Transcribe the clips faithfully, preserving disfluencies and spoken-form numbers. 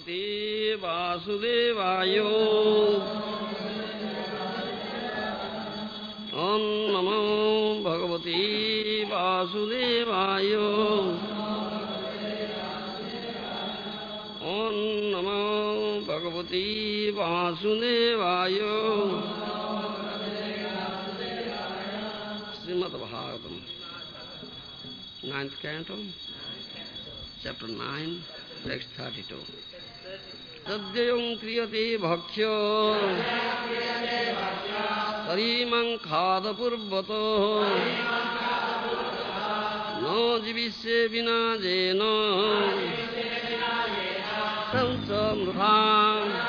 Bhagavate Vasudevaya. Om Namo Bhagavate Vasudevaya. Om Namo Bhagavate Vasudevaya. Srimad Bhagavatam, ninth canto, chapter nine, text thirty-two. Sadyayam kriyate bhakya tarimam khada purvato no jivisya vina jena tancha mrudha.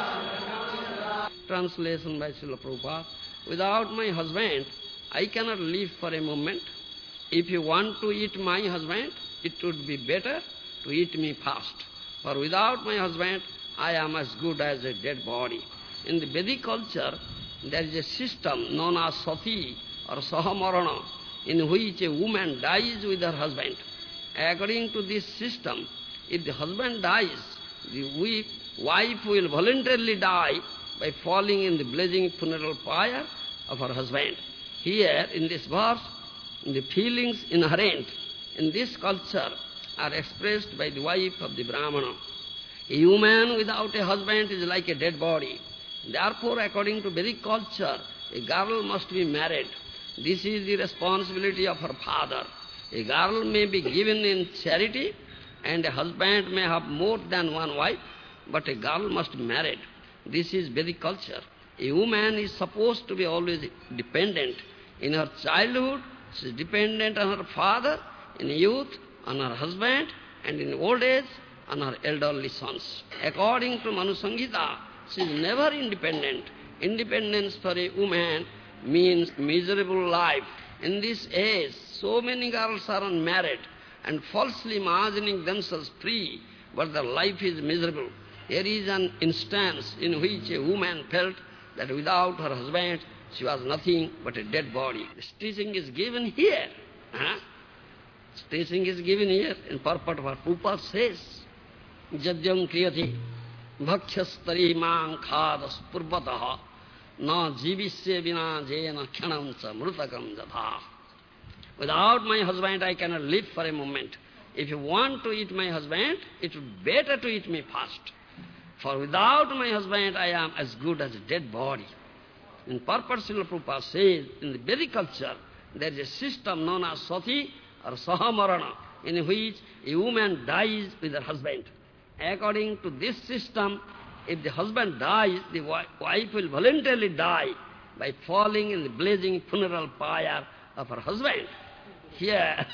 Translation by Srila Prabhupada. Without my husband, I cannot live for a moment. If you want to eat my husband, it would be better to eat me first. For without my husband, I am as good as a dead body. In the Vedic culture, there is a system known as sati or sahamarana, in which a woman dies with her husband. According to this system, if the husband dies, the wife will voluntarily die by falling in the blazing funeral pyre of her husband. Here, in this verse, the feelings inherent in this culture are expressed by the wife of the Brahmana. A woman without a husband is like a dead body. Therefore, according to Vedic culture, a girl must be married. This is the responsibility of her father. A girl may be given in charity, and a husband may have more than one wife, but a girl must be married. This is Vedic culture. A woman is supposed to be always dependent. In her childhood, she is dependent on her father, in youth, on her husband, and in old age, on her elderly sons. According to Manu Samhita, she is never independent. Independence for a woman means miserable life. In this age, so many girls are unmarried and falsely imagining themselves free, but their life is miserable. There is an instance in which a woman felt that without her husband, she was nothing but a dead body. This teaching is given here. Huh? This teaching is given here in purport of what Prabhupada says. Jadyam kriyati bhakhyastari mang khadas purvataha na jivisya vina jena khanamsa mrutakam jatha. Without my husband, I cannot live for a moment. If you want to eat my husband, it would be better to eat me first. For without my husband, I am as good as a dead body. In purport, Srila Prabhupada says, in the Vedic culture, there is a system known as sati or sahamarana, in which a woman dies with her husband. According to this system, if the husband dies, the wife will voluntarily die by falling in the blazing funeral pyre of her husband. Here,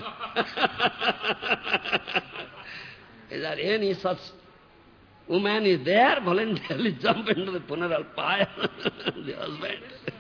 is there any such woman is there, voluntarily jump into the funeral pyre, the husband?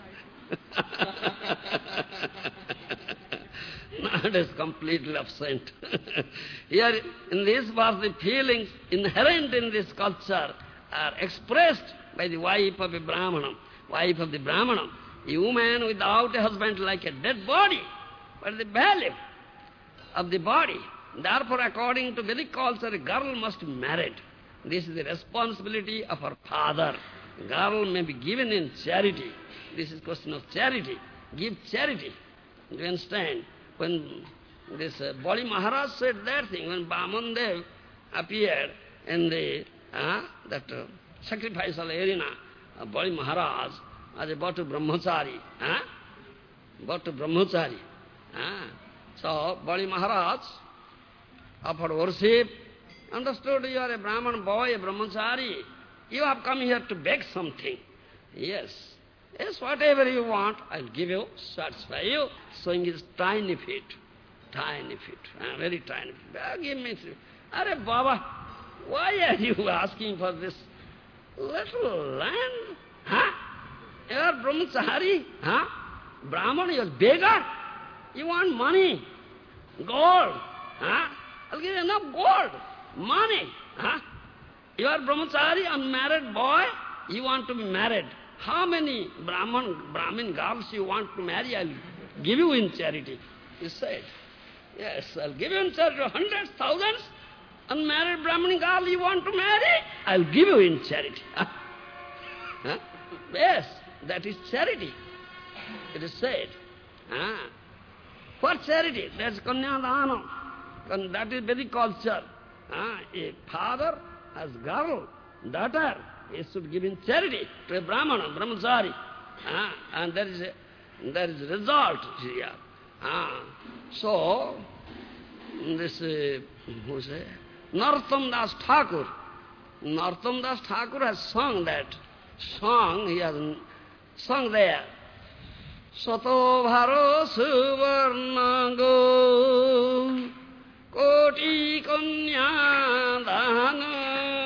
Nowadays completely absent. Here, in this verse, the feelings inherent in this culture are expressed by the wife of a Brahmana. Wife of the Brahmana. A woman without a husband like a dead body. What is the value of the body? Therefore, according to Vedic culture, a girl must be married. This is the responsibility of her father. A girl may be given in charity. This is question of charity. Give charity. Do you understand? When this uh, Bali Maharaj said that thing, when Bhaman Dev appeared in the uh, that uh, sacrificial arena, uh, Bali Maharaj as a Bhattu Brahmachari, uh, Bhattu Brahmachari. Uh, so Bali Maharaj offered worship, understood you are a Brahman boy, a Brahmachari, you have come here to beg something. Yes. Yes, whatever you want, I'll give you, satisfy you. Showing his tiny feet, tiny feet, uh, very tiny feet. Uh, give me three. Are Baba, why are you asking for this little land? Huh? You are Brahmachari? Huh? Brahman, you are beggar? You want money, gold? Huh? I'll give you enough gold, money. Huh? You are Brahmachari, unmarried boy, you want to be married. How many Brahman, Brahmin girls you want to marry? I'll give you in charity. He said, yes, I'll give you in charity hundreds, thousands. Unmarried Brahmin girl you want to marry? I'll give you in charity. Huh? Yes, that is charity. It is said. Ah. For charity, that's Kanyadana. That is Vedic culture. Ah. A father has girl, daughter, he should give in charity to a Brahmana, Brahmachari. Ah. And there is a, there is a result here. Ah. So, this, uh, who say, Narottam Das Thakur. Narottam Das Thakur has sung that song, he has sung there. Sato bharo suvarnago koti kanya dana.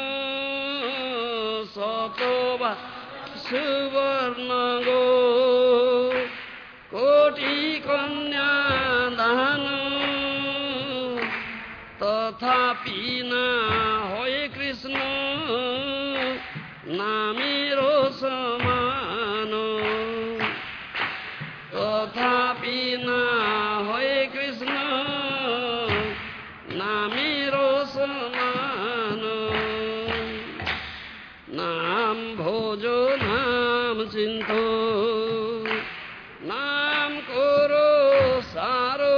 Sato bharo suvarnago koti kanya dana. Tathapi na hoye Krishna namiro samano. Tathapi na hoye Krishna namiro samano. Nam bhojo nam cinto nam koro saro.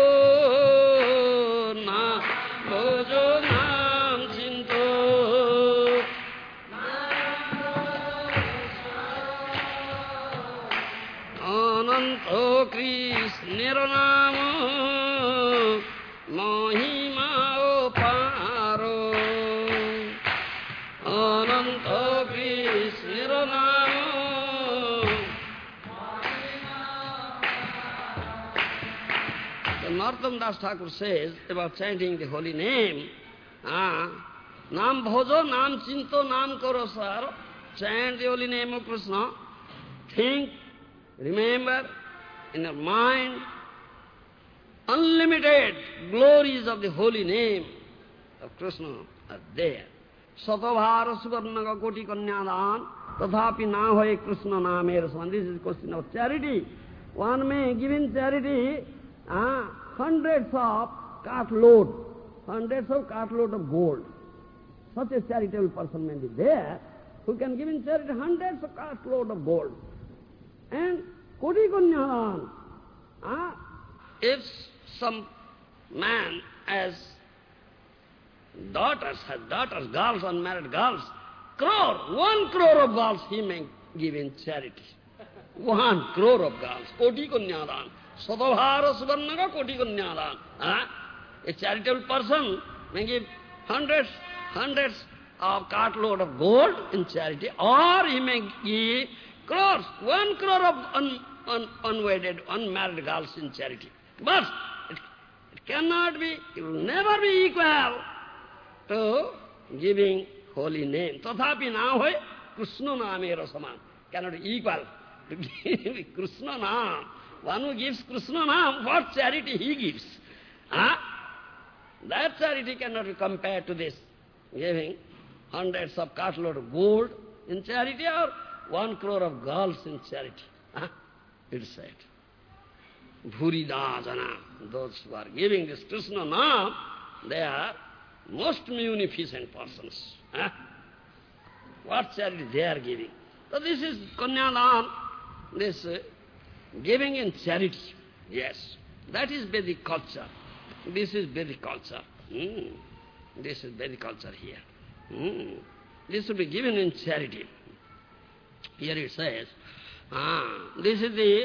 O Krishna Namo Mahima Oparo. Ananta Krishna Namo The Narottam Das Thakur says about chanting the holy name, ah, Nam bhojo, nam chinto, nam karo saro. Chant the holy name of Krishna. Think, remember, in your mind, unlimited glories of the holy name of Krishna are there. Satabhara suvarnaga koti kanyadan tathapi na hoye Krishna namera saman. This is the question of charity. One may give in charity uh, hundreds of cartload, hundreds of cartload of gold. Such a charitable person may be there who can give in charity hundreds of cartload of gold. And koti kanyadan. Uh, if some man has daughters, has daughters, girls, unmarried girls, crore, one crore of girls he may give in charity. One crore of girls, koti kanyadan. Satabhara suvarnaga koti kanyadan. Uh, a charitable person may give hundreds, hundreds of cartload of gold in charity, or he may give crores, one crore of un, un, unwedded, unmarried girls in charity. But it, it cannot be, it will never be equal to giving holy name. Tathapi na hoy Krishna namera saman. Cannot be equal to give Krishna nam. One who gives Krishna nam, what charity he gives? Huh? That charity cannot be compared to this, giving hundreds of cartload of gold in charity or one crore of girls in charity. Huh? It is said. Bhurida jana, those who are giving this Krishna nam, they are most munificent persons. Huh? What charity they are giving? So this is kanyadan, this uh, giving in charity. Yes, that is Vedic culture. This is Vedic culture. Mm. This is Vedic culture here. Mm. This should be given in charity. Here it says, ah, this is the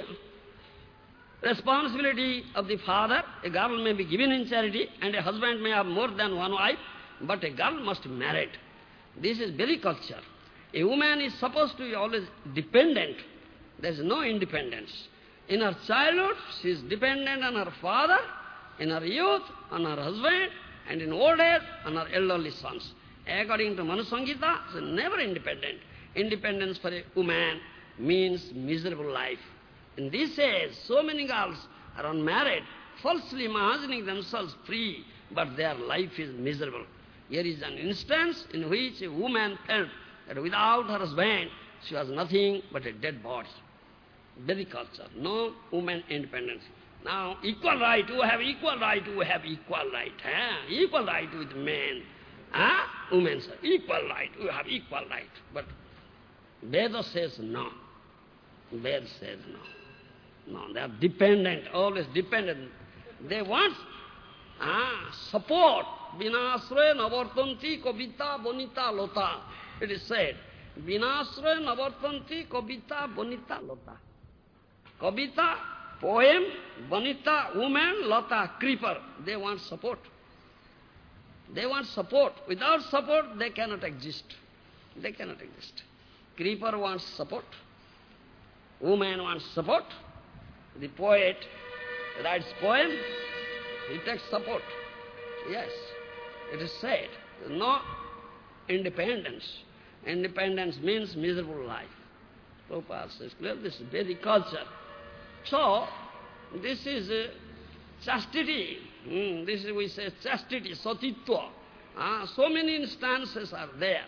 responsibility of the father. A girl may be given in charity, and a husband may have more than one wife, but a girl must be married. This is Vedic culture. A woman is supposed to be always dependent. There is no independence. In her childhood, she is dependent on her father, in her youth, on her husband, and in old age, on her elderly sons. According to Manu Samhita, she is never independent. Independence for a woman means miserable life. In this age, so many girls are unmarried, falsely imagining themselves free, but their life is miserable. Here is an instance in which a woman felt that without her husband, she was nothing but a dead body. Vedic culture, no woman independence. Now, equal right, you have equal right, you have equal right. Eh? Equal right with men. Huh? Women say, equal right, you have equal right. But Veda says no. Veda says no. No, they are dependent, always dependent. They want ah, support. Vinasre navartanti kavita bonita lota. It is said, Vinasre navartanti kavita bonita lota. Kavita, poem, bonita, woman, lata, creeper. They want support. They want support. Without support, they cannot exist. They cannot exist. Creeper wants support. Woman wants support. The poet writes poem, he takes support. Yes, it is said, no independence. Independence means miserable life. Prabhupada says clearly, this is Vedic culture. So, this is uh, chastity. Mm, this is, we say, chastity, satitva. Uh, so many instances are there.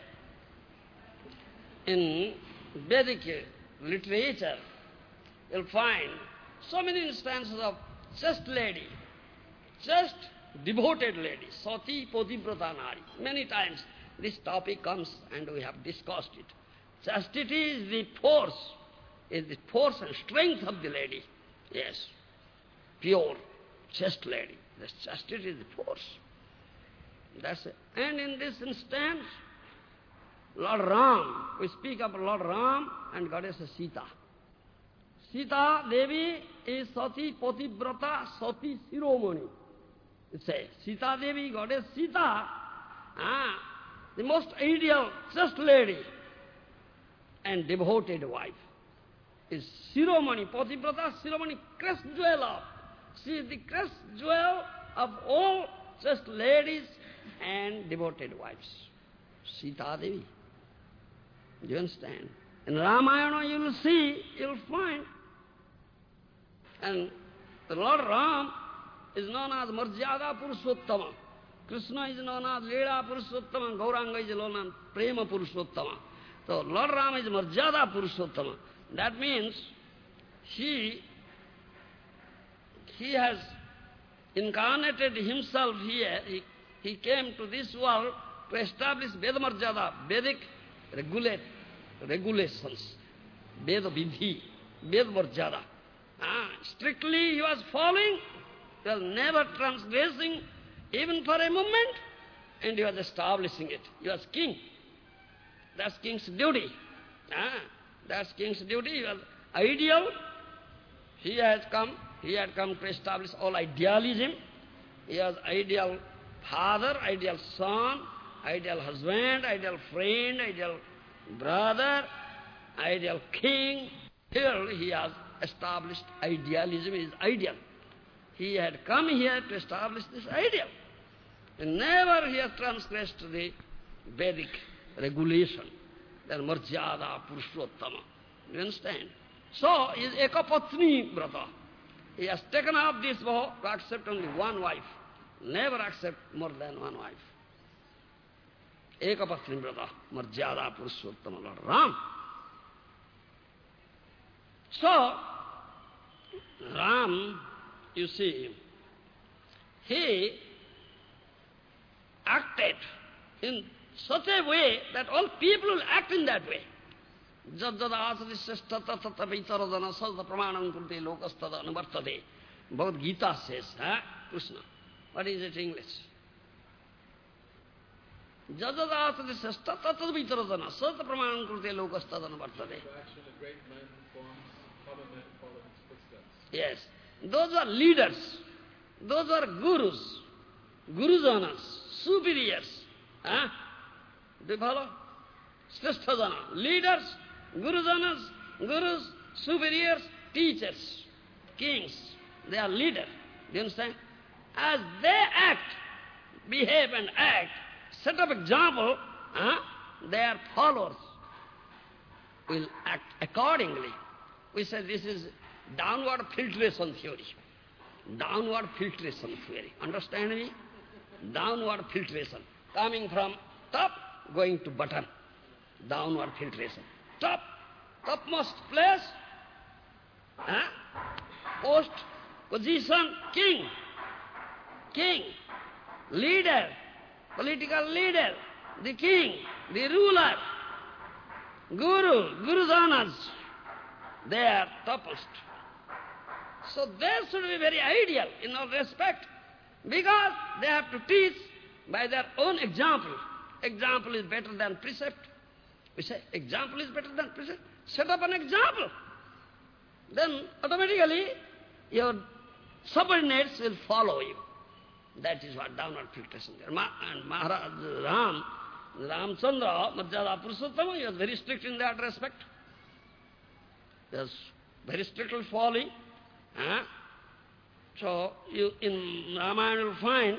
In Vedic literature, you'll find so many instances of chaste lady, chaste devoted lady, sati pativrata nari. Many times this topic comes and we have discussed it. Chastity is the force, is the force and strength of the lady. Yes, pure, chaste lady. This chastity is the force. That's it. And in this instance, Lord Ram, we speak of Lord Ram and Goddess Sita. Sita Devi is Sati Pativrata Sati Siromani. It says, Sita Devi, Goddess Sita, ah, the most ideal, chaste lady and devoted wife, is Siromani, Pativrata Siromani, crest jewel of. She is the crest jewel of all chaste ladies and devoted wives. Sita Devi. Do you understand? In Ramayana you will see, you will find. And the Lord Ram is known as Marjada Purushottama. Krishna is known as Leela Purushottama. Gauranga is known as Prema Purushottama. So Lord Ram is Marjada Purushottama. That means he, he has incarnated himself here. He, he came to this world to establish Veda Marjada, Vedic regulate, regulations, Veda Vidhi, Veda Marjada. Ah, strictly he was following, he was never transgressing even for a moment, and he was establishing it. He was king. That's king's duty. Ah, that's king's duty. He was ideal. He has come, he had come to establish all idealism. He was ideal father, ideal son, ideal husband, ideal friend, ideal brother, ideal king. Here he has established idealism is ideal. He had come here to establish this ideal. And never he has transgressed the Vedic regulation, the Marjada Purushottama. You understand? So, he is Ekapatni Brata. He has taken up this vow to accept only one wife. Never accept more than one wife. Ekapatni Brata, Marjada Purushottama, Lord Ram. So, Ram, you see, he acted in such a way that all people will act in that way. Jajjada asadisya tata vicharadana salta pramanam kurte lokastada anuvartade. Bhagavad Gita says, huh? Krishna. What is it in English? Jajjada asadisya tata vicharadana salta pramanam kurte lokastada anuvartade. Yes. Those are leaders. Those are gurus. Gurujanas, superiors. Huh? Do you follow? Srishthajana, leaders, gurujanas, gurus, superiors, teachers, kings. They are leaders. Do you understand? As they act, behave and act, set up example, huh? Their followers will act accordingly. We say this is downward filtration theory. Downward filtration theory. Understand me? Downward filtration. Coming from top, going to bottom. Downward filtration. Top, topmost place, huh? Post position, king, king, leader, political leader, the king, the ruler, guru, gurujanas, they are topmost. So they should be very ideal in all respect, because they have to teach by their own example. Example is better than precept. We say, example is better than precept. Set up an example. Then automatically your subordinates will follow you. That is what downward filtration there. Ma and Maharaj Ram, Ramchandra, Madhyada Purushottama, he was very strict in that respect. He was very strictly following. Huh? So you, in Ramayana you will find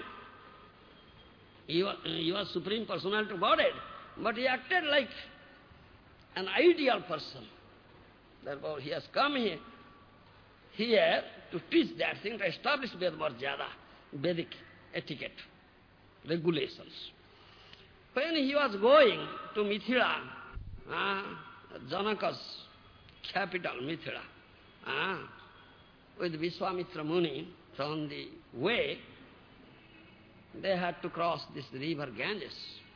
he was, he was Supreme Personality of Godhead, but he acted like an ideal person. Therefore he has come here, here to teach that thing, to establish Ved Marjada, Vedic etiquette, regulations. When he was going to Mithila, uh, Janaka's capital, Mithila, uh, with Vishwamitra Muni, on the way, they had to cross this river Ganges.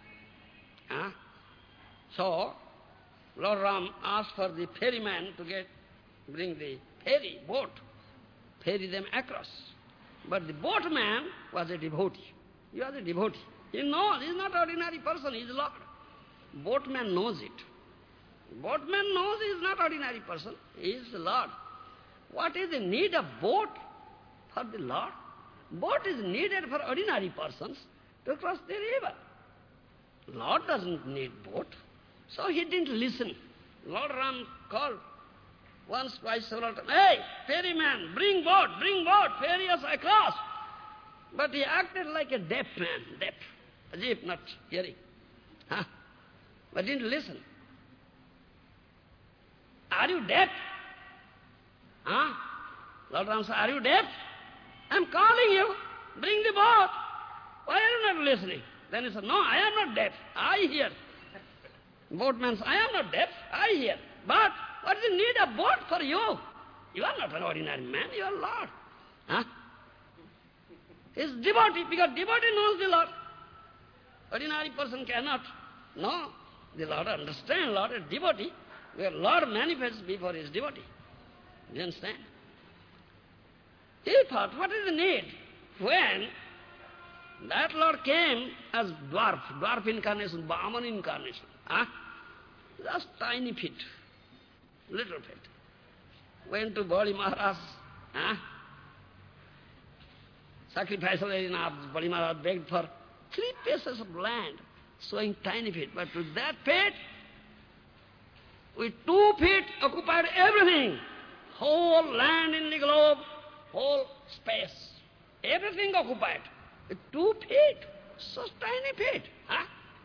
Uh, so, Lord Ram asked for the ferryman to get, bring the ferry, boat, ferry them across. But the boatman was a devotee. He was a devotee. He knows, he is not an ordinary person, he is Lord. Boatman knows it. Boatman knows he is not an ordinary person, he is the Lord. What is the need of boat for the Lord? Boat is needed for ordinary persons to cross the river. Lord doesn't need boat. So he didn't listen. Lord Ram called once, twice, several times, "Hey, ferryman, bring boat, bring boat, ferry us across." But he acted like a deaf man, deaf, as if not hearing. Huh? But didn't listen. "Are you deaf? Huh? Lord Ram said, "Are you deaf? I'm calling you. Bring the boat. Why are you not listening?" Then he said, "No, I am not deaf. I hear." Boatman said, "I am not deaf. I hear. But what is the need of boat for you? You are not an ordinary man. You are Lord." Huh? He's devotee, because devotee knows the Lord. Ordinary person cannot. No, the Lord understands Lord is devotee, where Lord manifests before his devotee. You understand? He thought, what is the need? When that Lord came as dwarf, dwarf incarnation, Brahman incarnation, huh? Just tiny feet, little feet. Went to Bali Maharaj, huh? Sacrifice enough, Bali Maharaj begged for three pieces of land, showing tiny feet. But with that feet, with two feet occupied everything, whole land in the globe, whole space, everything occupied. With two feet, such tiny feet, huh?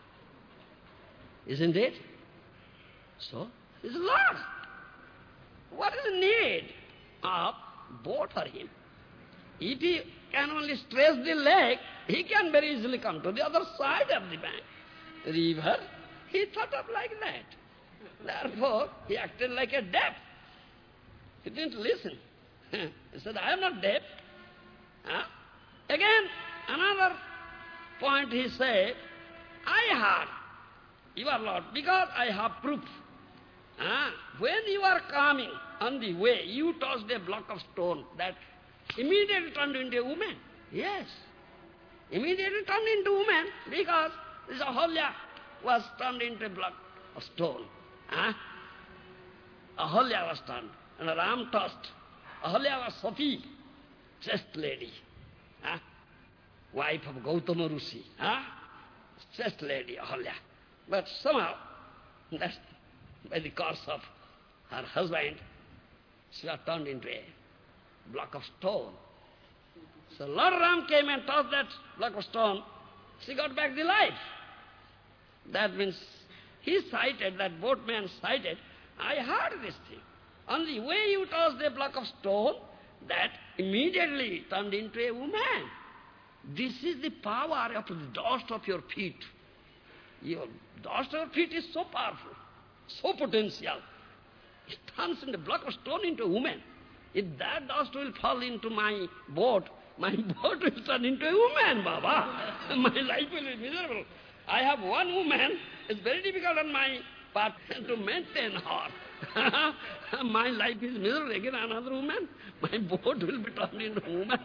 Isn't it? So, he's Lord. What is the need of boat for him? If he can only stretch the leg, he can very easily come to the other side of the bank. River, he thought of like that. Therefore, he acted like a deaf. He didn't listen. He said, "I am not deaf." Huh? Again, another point he said, "I heard you are Lord, because I have proof. Huh? When you are coming on the way, you tossed a block of stone that immediately turned into a woman." Yes, immediately turned into a woman, because this Ahalya was turned into a block of stone. Huh? Ahalya was turned, and Ram tossed. Ahalya was Sati, chaste lady, huh? Wife of Gautama Rishi, huh? Chaste lady, Ahalya. But somehow, that's by the course of her husband, she was turned into a block of stone. So Lord Ram came and tossed that block of stone. She got back the life. That means he cited, that boatman cited, "I heard this thing. On the way you tossed a block of stone, that immediately turned into a woman. This is the power of the dust of your feet. Your dust of your feet is so powerful, so potential. It turns in a block of stone into a woman. If that dust will fall into my boat, my boat will turn into a woman, Baba. My life will be miserable. I have one woman, it's very difficult on my part to maintain her. My life is miserable, again another woman, my boat will be turned into a woman.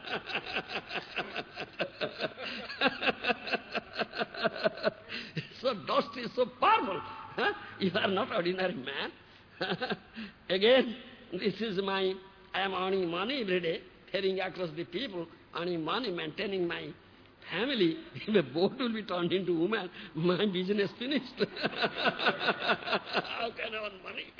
So dust is so powerful. Huh? You are not ordinary man. Again, this is my, I am earning money every day, ferrying across the people, earning money, maintaining my family. If a boat will be turned into woman, my business finished. How can I earn money?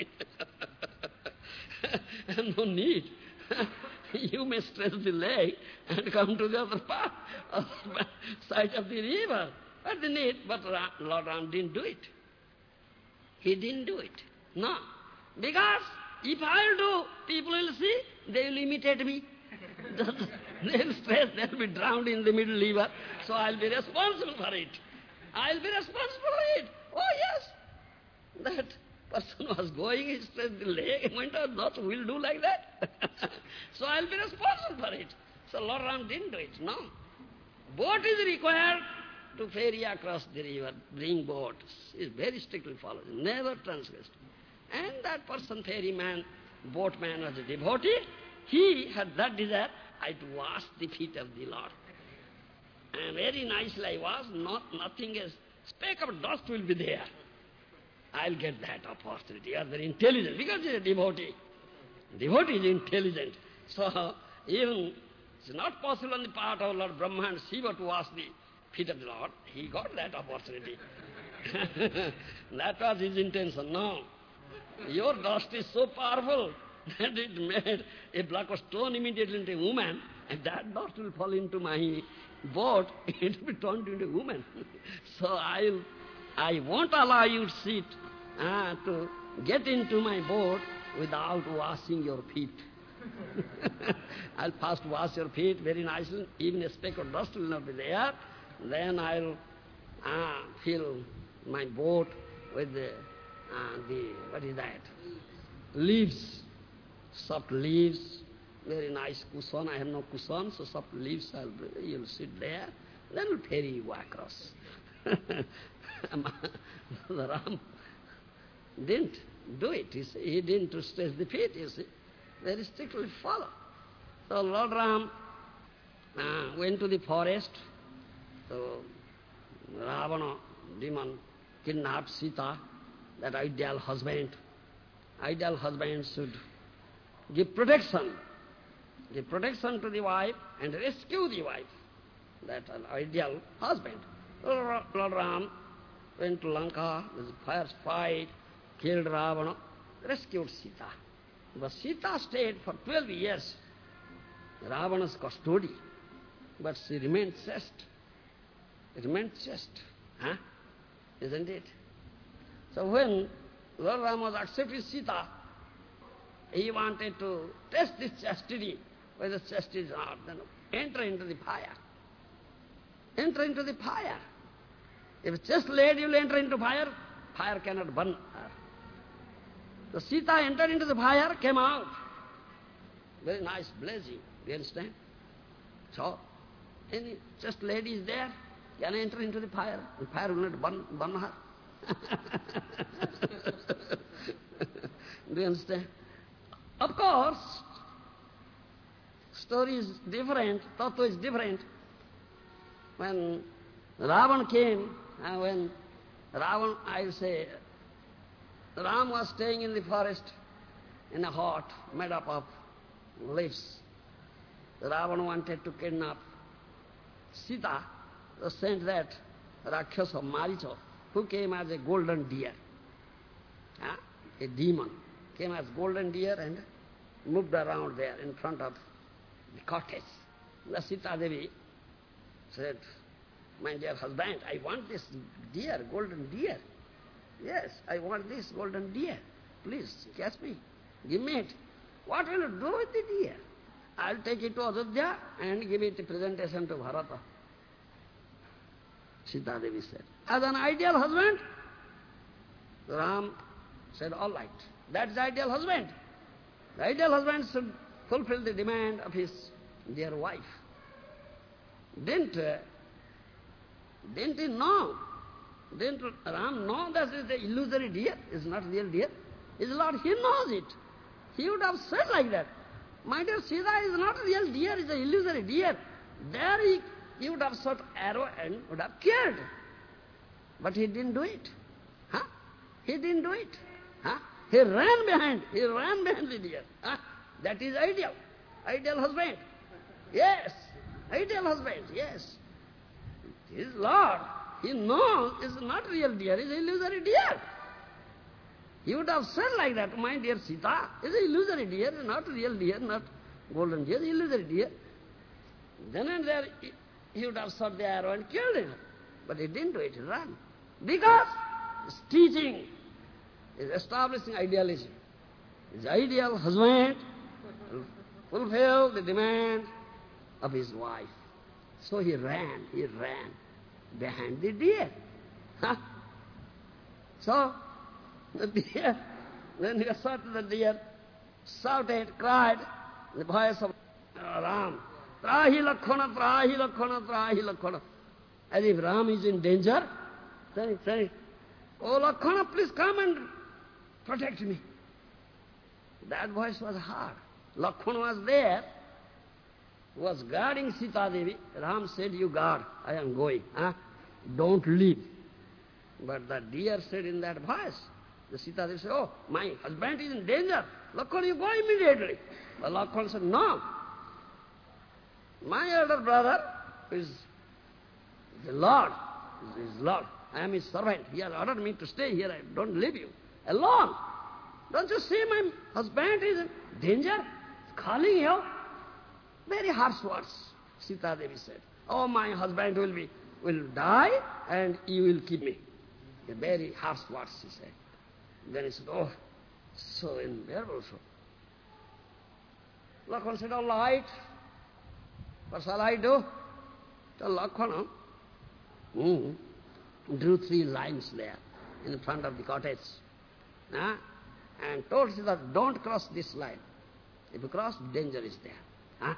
No need. You may stretch the leg and come to the other part, other side of the river. But the need, but Lord Ram didn't do it. He didn't do it. No. Because if I'll do, people will see, they will imitate me. They'll stress, they'll be drowned in the middle river. So I'll be responsible for it. I'll be responsible for it. Oh yes. That person was going, he stretched the leg, and went out, that will do like that. So I'll be responsible for it. So Lord Ram didn't do it, no. Boat is required to ferry across the river, bring boats. Is very strictly followed, never transgressed. And that person, ferryman, boatman was a devotee. He had that desire, I to wash the feet of the Lord. And very nicely I was, not nothing else. Speck of dust will be there. I'll get that opportunity. You are very intelligent, because he is a devotee. Devotee is intelligent. So even it's not possible on the part of Lord Brahma and Shiva to wash the feet of the Lord. He got that opportunity. That was his intention. No. Your dust is so powerful that it made a block of stone immediately into a woman, and that dust will fall into my boat, it will be turned into a woman. So I'll, I won't allow you to sit, uh, to get into my boat without washing your feet. I'll first wash your feet very nicely, even a speck of dust will not be there. Then I'll uh, fill my boat with the, uh, the, what is that? Leaves, soft leaves, very nice cushion. I have no cushion, so soft leaves, I'll, you'll sit there, then we'll ferry you across. The Ram didn't do it. He, he didn't stretch the feet, you see. Very strictly follow. So Lord Ram uh, went to the forest. So Ravana, demon, kidnapped Sita, that ideal husband. Ideal husband should give protection. Give protection to the wife and rescue the wife. That an ideal husband. Lord Ram went to Lanka, there was a fierce fight, killed Ravana, rescued Sita. But Sita stayed for twelve years, Ravana's custody, but she remained chaste. Remained chaste, huh? Isn't it? So when Lord Ram was accepted Sita, he wanted to test this chastity, whether chastity is not, then enter into the fire. Enter into the fire. If a chaste lady will enter into fire, fire cannot burn her. So Sita entered into the fire, came out. Very nice blazing, you understand? So, any chaste lady is there, can enter into the fire. The fire will not burn, burn her. Do you understand? Of course, story is different, tattva is different. When Ravan came, uh, when Ravan, I will say, Ram was staying in the forest in a hut made up of leaves. Ravan wanted to kidnap Sita, so sent that Rakshasa Maricha, who came as a golden deer. Uh, a demon came as golden deer and moved around there in front of the cottage. The Sita Devi said, my dear husband, I want this deer, golden deer. Yes, I want this golden deer. Please, catch me. Give me it. What will you do with the deer? I'll take it to Ajodhya and give it a presentation to Bharata. Sita Devi said. As an ideal husband, Ram said, all right, that's the ideal husband. The ideal husband should fulfill the demand of his dear wife. Didn't, uh, didn't he know? Didn't Ram know that is the illusory deer, is not real deer? His Lord, he knows it. He would have said like that. My dear Sita is not real deer, it's an illusory deer. There he, he would have shot arrow and would have killed. But he didn't do it. Huh? He didn't do it. Huh? He ran behind, he ran behind the deer. Huh? That is ideal. Ideal husband. Yes. Ideal husband, yes. His Lord, he knows it's not real deer, it's illusory deer. He would have said like that, my dear Sita, it's an illusory deer, not real deer, not golden deer, it's illusory deer. Then and there, he, he would have shot the arrow and killed him. But he didn't do it, he ran. Because his teaching is establishing idealism. His ideal husband will fulfill the demand of his wife. So he ran, he ran behind the deer. Huh? So, the deer, when he shot the deer, shouted, cried, the voice of Ram, Trahi Lakkhana, Trahi Lakkhana, Trahi Lakkhana. As if Ram is in danger, say, say, oh Lakkhana, please come and protect me. That voice was hard. Lakkhana was there, was guarding Sita Devi. Ram said, you guard, I am going. Huh? Don't leave. But the deer said in that voice, the Sita Devi said, oh, my husband is in danger. Lakkhana, you go immediately. But Lakkhana said, no. My elder brother is the Lord, is his Lord. I am his servant. He has ordered me to stay here. I don't leave you alone. Don't you see my husband is in danger? He's calling you. Very harsh words, Sita Devi said. Oh, my husband will be will die and you will keep me. Very harsh words, she said. Then he said, oh, so unbearable. So. Lakkhana said, all right, what shall I do? So Lakkhana mm, drew three lines there in front of the cottage. Huh? And told Sita, don't cross this line. If you cross, danger is there. Huh?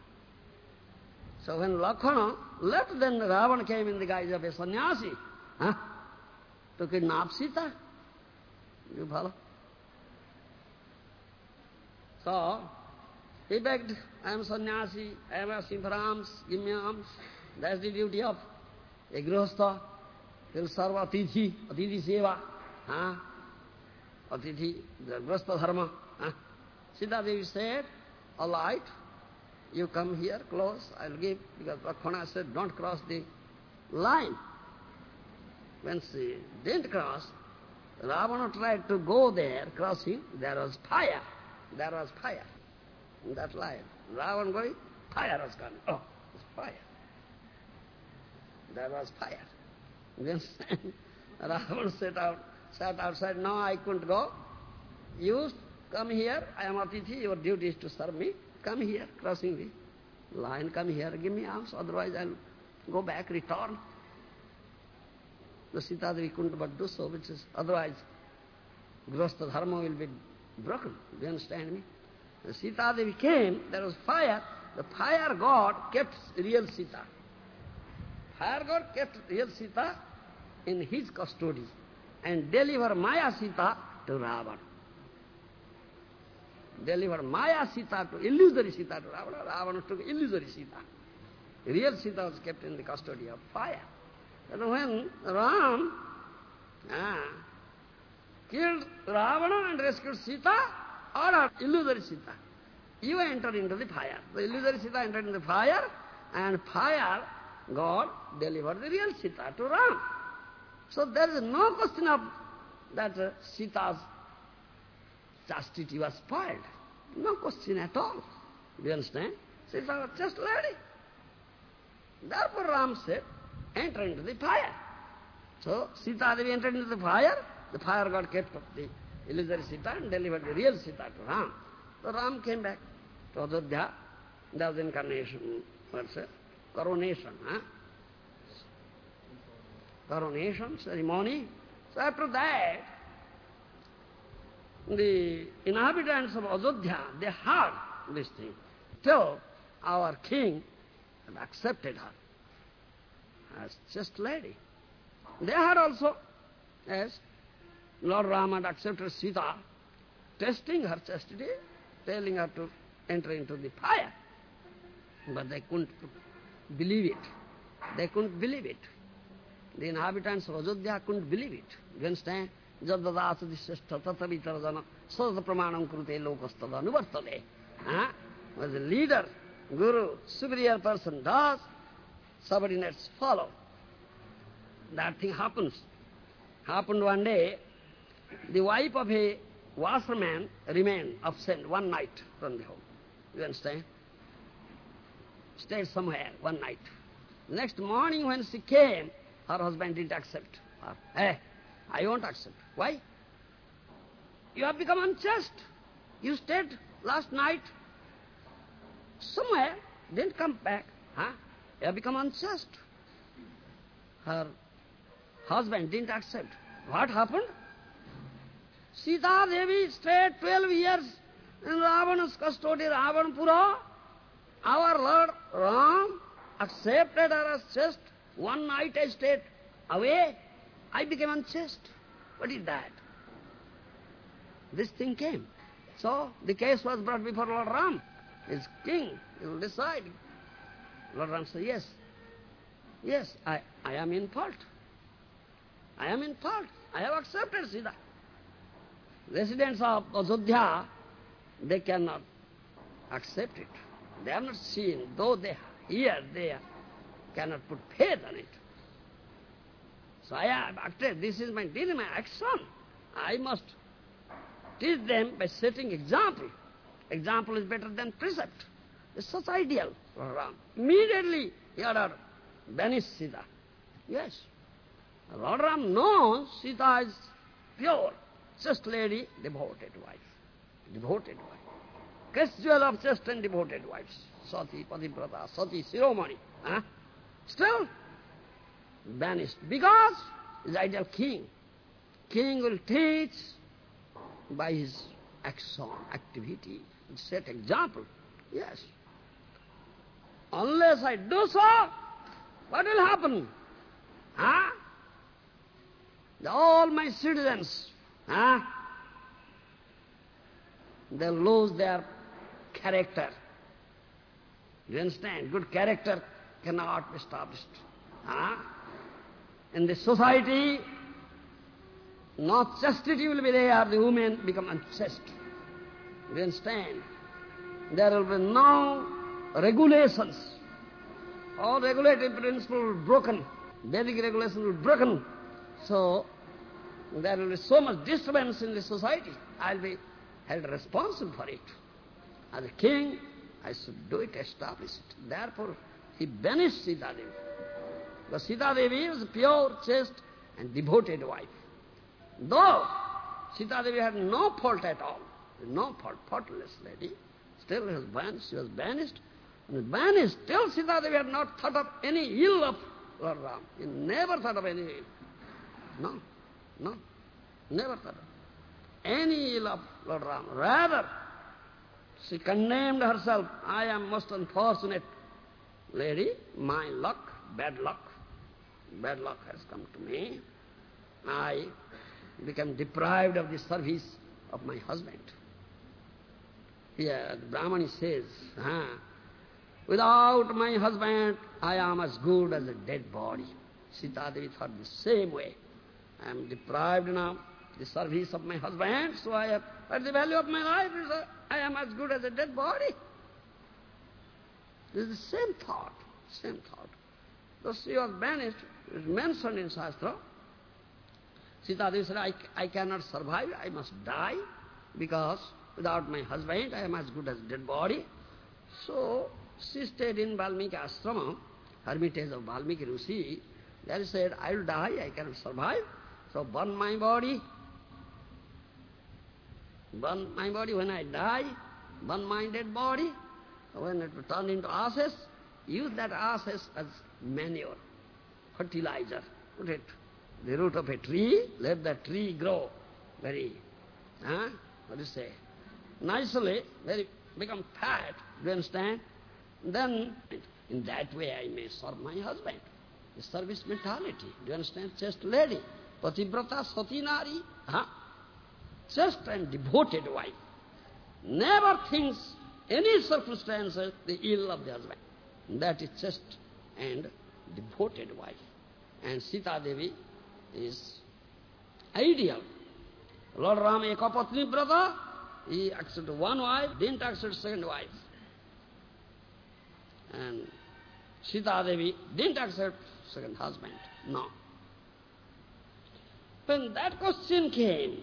So when Lakkhana left, then Ravana came in the guise of a sannyasi huh? to kidnap Sita. You follow? So he begged, I am sannyasi, I am asking for alms, give me alms. That's the duty of a grihastha. He'll serve atithi, atithi seva. Huh? Atithi, the grihastha dharma. Huh? Sita Devi said, all right, you come here close, I'll give, because Lakkhana said, don't cross the line. When she didn't cross, Ravana tried to go there, crossing, there was fire. There was fire in that line. Ravana going, fire was coming. Oh, it's fire. There was fire. Then Ravana sat, out, sat outside, no, I couldn't go. You come here, I am Atithi, your duty is to serve me. Come here, crossing the line, come here, give me alms, otherwise I'll go back, return. The Sita Devi couldn't but do so, which is otherwise grihastha dharma will be broken. Do you understand me? The Sita Devi came, there was fire, the fire god kept real Sita. Fire god kept real Sita in his custody and delivered Maya Sita to Ravana. Delivered Maya Sita to illusory Sita to Ravana. Ravana took illusory Sita. Real Sita was kept in the custody of fire. And when Ram ah, killed Ravana and rescued Sita, or illusory Sita, you entered into the fire. The illusory Sita entered into the fire, and fire God delivered the real Sita to Ram. So there is no question of that uh, Sita's chastity was spoiled. No question at all. Do you understand? Sita was just lady. Therefore Ram said, enter into the fire. So Sita Devi entered into the fire, the fire god kept up the illusory Sita and delivered the real Sita to Ram. So Ram came back to Ajodhya. There was incarnation, what's it? Coronation, huh? Coronation ceremony. So after that, the inhabitants of Ajodhya, they heard this thing. Till our king had accepted her as chaste lady. They heard also, yes, Lord Rama had accepted Sita, testing her chastity, telling her to enter into the fire. But they couldn't believe it. They couldn't believe it. The inhabitants of Ajodhya couldn't believe it. You understand? Jadadasati srishta tatavitarajana sadata pramanam krute lokastada nuvartade. When the leader, guru, superior person does, subordinates follow. That thing happens. Happened one day, the wife of a washerman remained absent one night from the home. You understand? Stayed somewhere one night. Next morning when she came, her husband didn't accept her. Hey, I won't accept. Why? You have become unchaste. You stayed last night somewhere, didn't come back. Huh? You have become unchaste. Her husband didn't accept. What happened? Sita Devi stayed twelve years in Ravana's custody, Ravanpura. Our Lord Ram accepted her as chaste. One night I stayed away. I became unchaste. What is that? This thing came. So the case was brought before Lord Ram. He is king. He will decide. Lord Ram said, yes. Yes, I, I am in fault. I am in fault. I have accepted Sita. Residents of Ajodhya, they cannot accept it. They have not seen, though they hear, they cannot put faith on it. So I have acted. This is my duty, my action. I must teach them by setting example. Example is better than precept. It's such ideal. Lord Ram immediately he ordered, banish Sita. Yes. Lord Ram knows Sita is pure, chaste lady, devoted wife. Devoted wife. Casual of chaste and devoted wives. Sati, Pativrata, Sati, Shiromani. Huh? Still banished. Because his ideal king. King will teach by his action, activity, set example. Yes. Unless I do so, what will happen? Huh? All my citizens, huh? They'll lose their character. You understand? Good character cannot be established. Huh? In the society, no chastity will be there, the women become unchaste. You understand? There will be no regulations. All regulative principles will be broken. Vedic regulations will be broken. So, there will be so much disturbance in the society. I will be held responsible for it. As a king, I should do it, establish it. Therefore, he banished Sita Devi. Because Sita Devi was a pure, chaste and devoted wife. Though Sita Devi had no fault at all, no fault, faultless lady, still she was banished. She was banished. And banished, still Sita Devi had not thought of any ill of Lord Ram. He never thought of any ill. No, no, never thought of any ill of Lord Ram. Rather, she condemned herself, I am most unfortunate lady, my luck, bad luck, bad luck has come to me. I become deprived of the service of my husband. Here, the Brahmani says, huh, without my husband, I am as good as a dead body. Sita Devi thought the same way. I am deprived now of the service of my husband, so I have, but the value of my life is a, I am as good as a dead body. This is the same thought, same thought. Though she was banished, it is mentioned in Shastra. Sita Devi said, I, I cannot survive, I must die, because without my husband, I am as good as a dead body. So, she stayed in Valmiki Ashrama, hermitage of Valmiki Rishi. There she said, I will die, I cannot survive, so burn my body. Burn my body when I die, burn my dead body. When it will turn into ashes, use that ashes as manure, fertilizer. Put it, the root of a tree, let that tree grow very, huh? what do you say, nicely, very become fat, do you understand? Then in that way I may serve my husband. The service mentality, do you understand? Chaste lady, pativrata sati nari, huh? Chaste and devoted wife. Never thinks any circumstances the ill of the husband. That is chaste and devoted wife. And Sita Devi is ideal. Lord Ram ekapatni brother, he accepted one wife, didn't accept second wife. And Sita Devi didn't accept second husband, no. When that question came,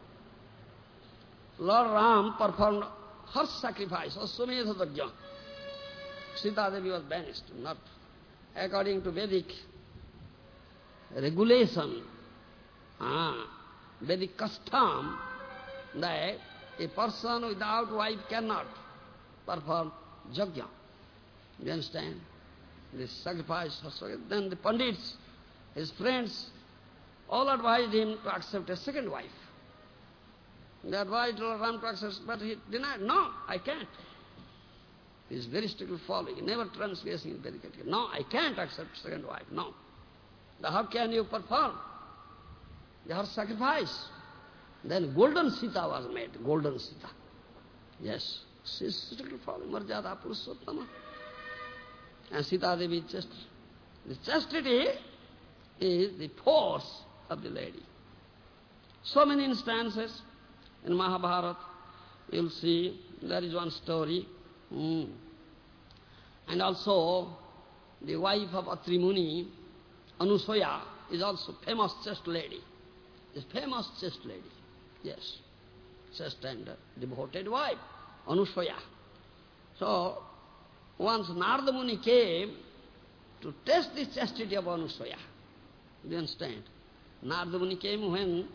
Lord Ram performed her sacrifice, Aswamedha Yajna. Sita Devi was banished, not according to Vedic regulation, ah, Vedic custom, that a person without wife cannot perform yajna. You understand? This sacrifice, then the Pandits, his friends, all advised him to accept a second wife. They advised Lord Ram to accept, but he denied, no, I can't. He is very strictly following, never transgressing his Vedic etiquette. No, I can't accept second wife, no. Then how can you perform her sacrifice? Then golden Sita was made, golden Sita. Yes, she is strictly following Marjada Purushottama. And Sita Devi is chastity. The chastity is the force of the lady. So many instances in Mahabharata, you'll see, there is one story. Mm. And also, the wife of Atri Muni, Anusaya, is also famous chaste lady. Is famous chaste lady. Yes, chaste and devoted wife, Anusaya. So, once Narada Muni came to test the chastity of Anusaya. Do you understand? Narada Muni came when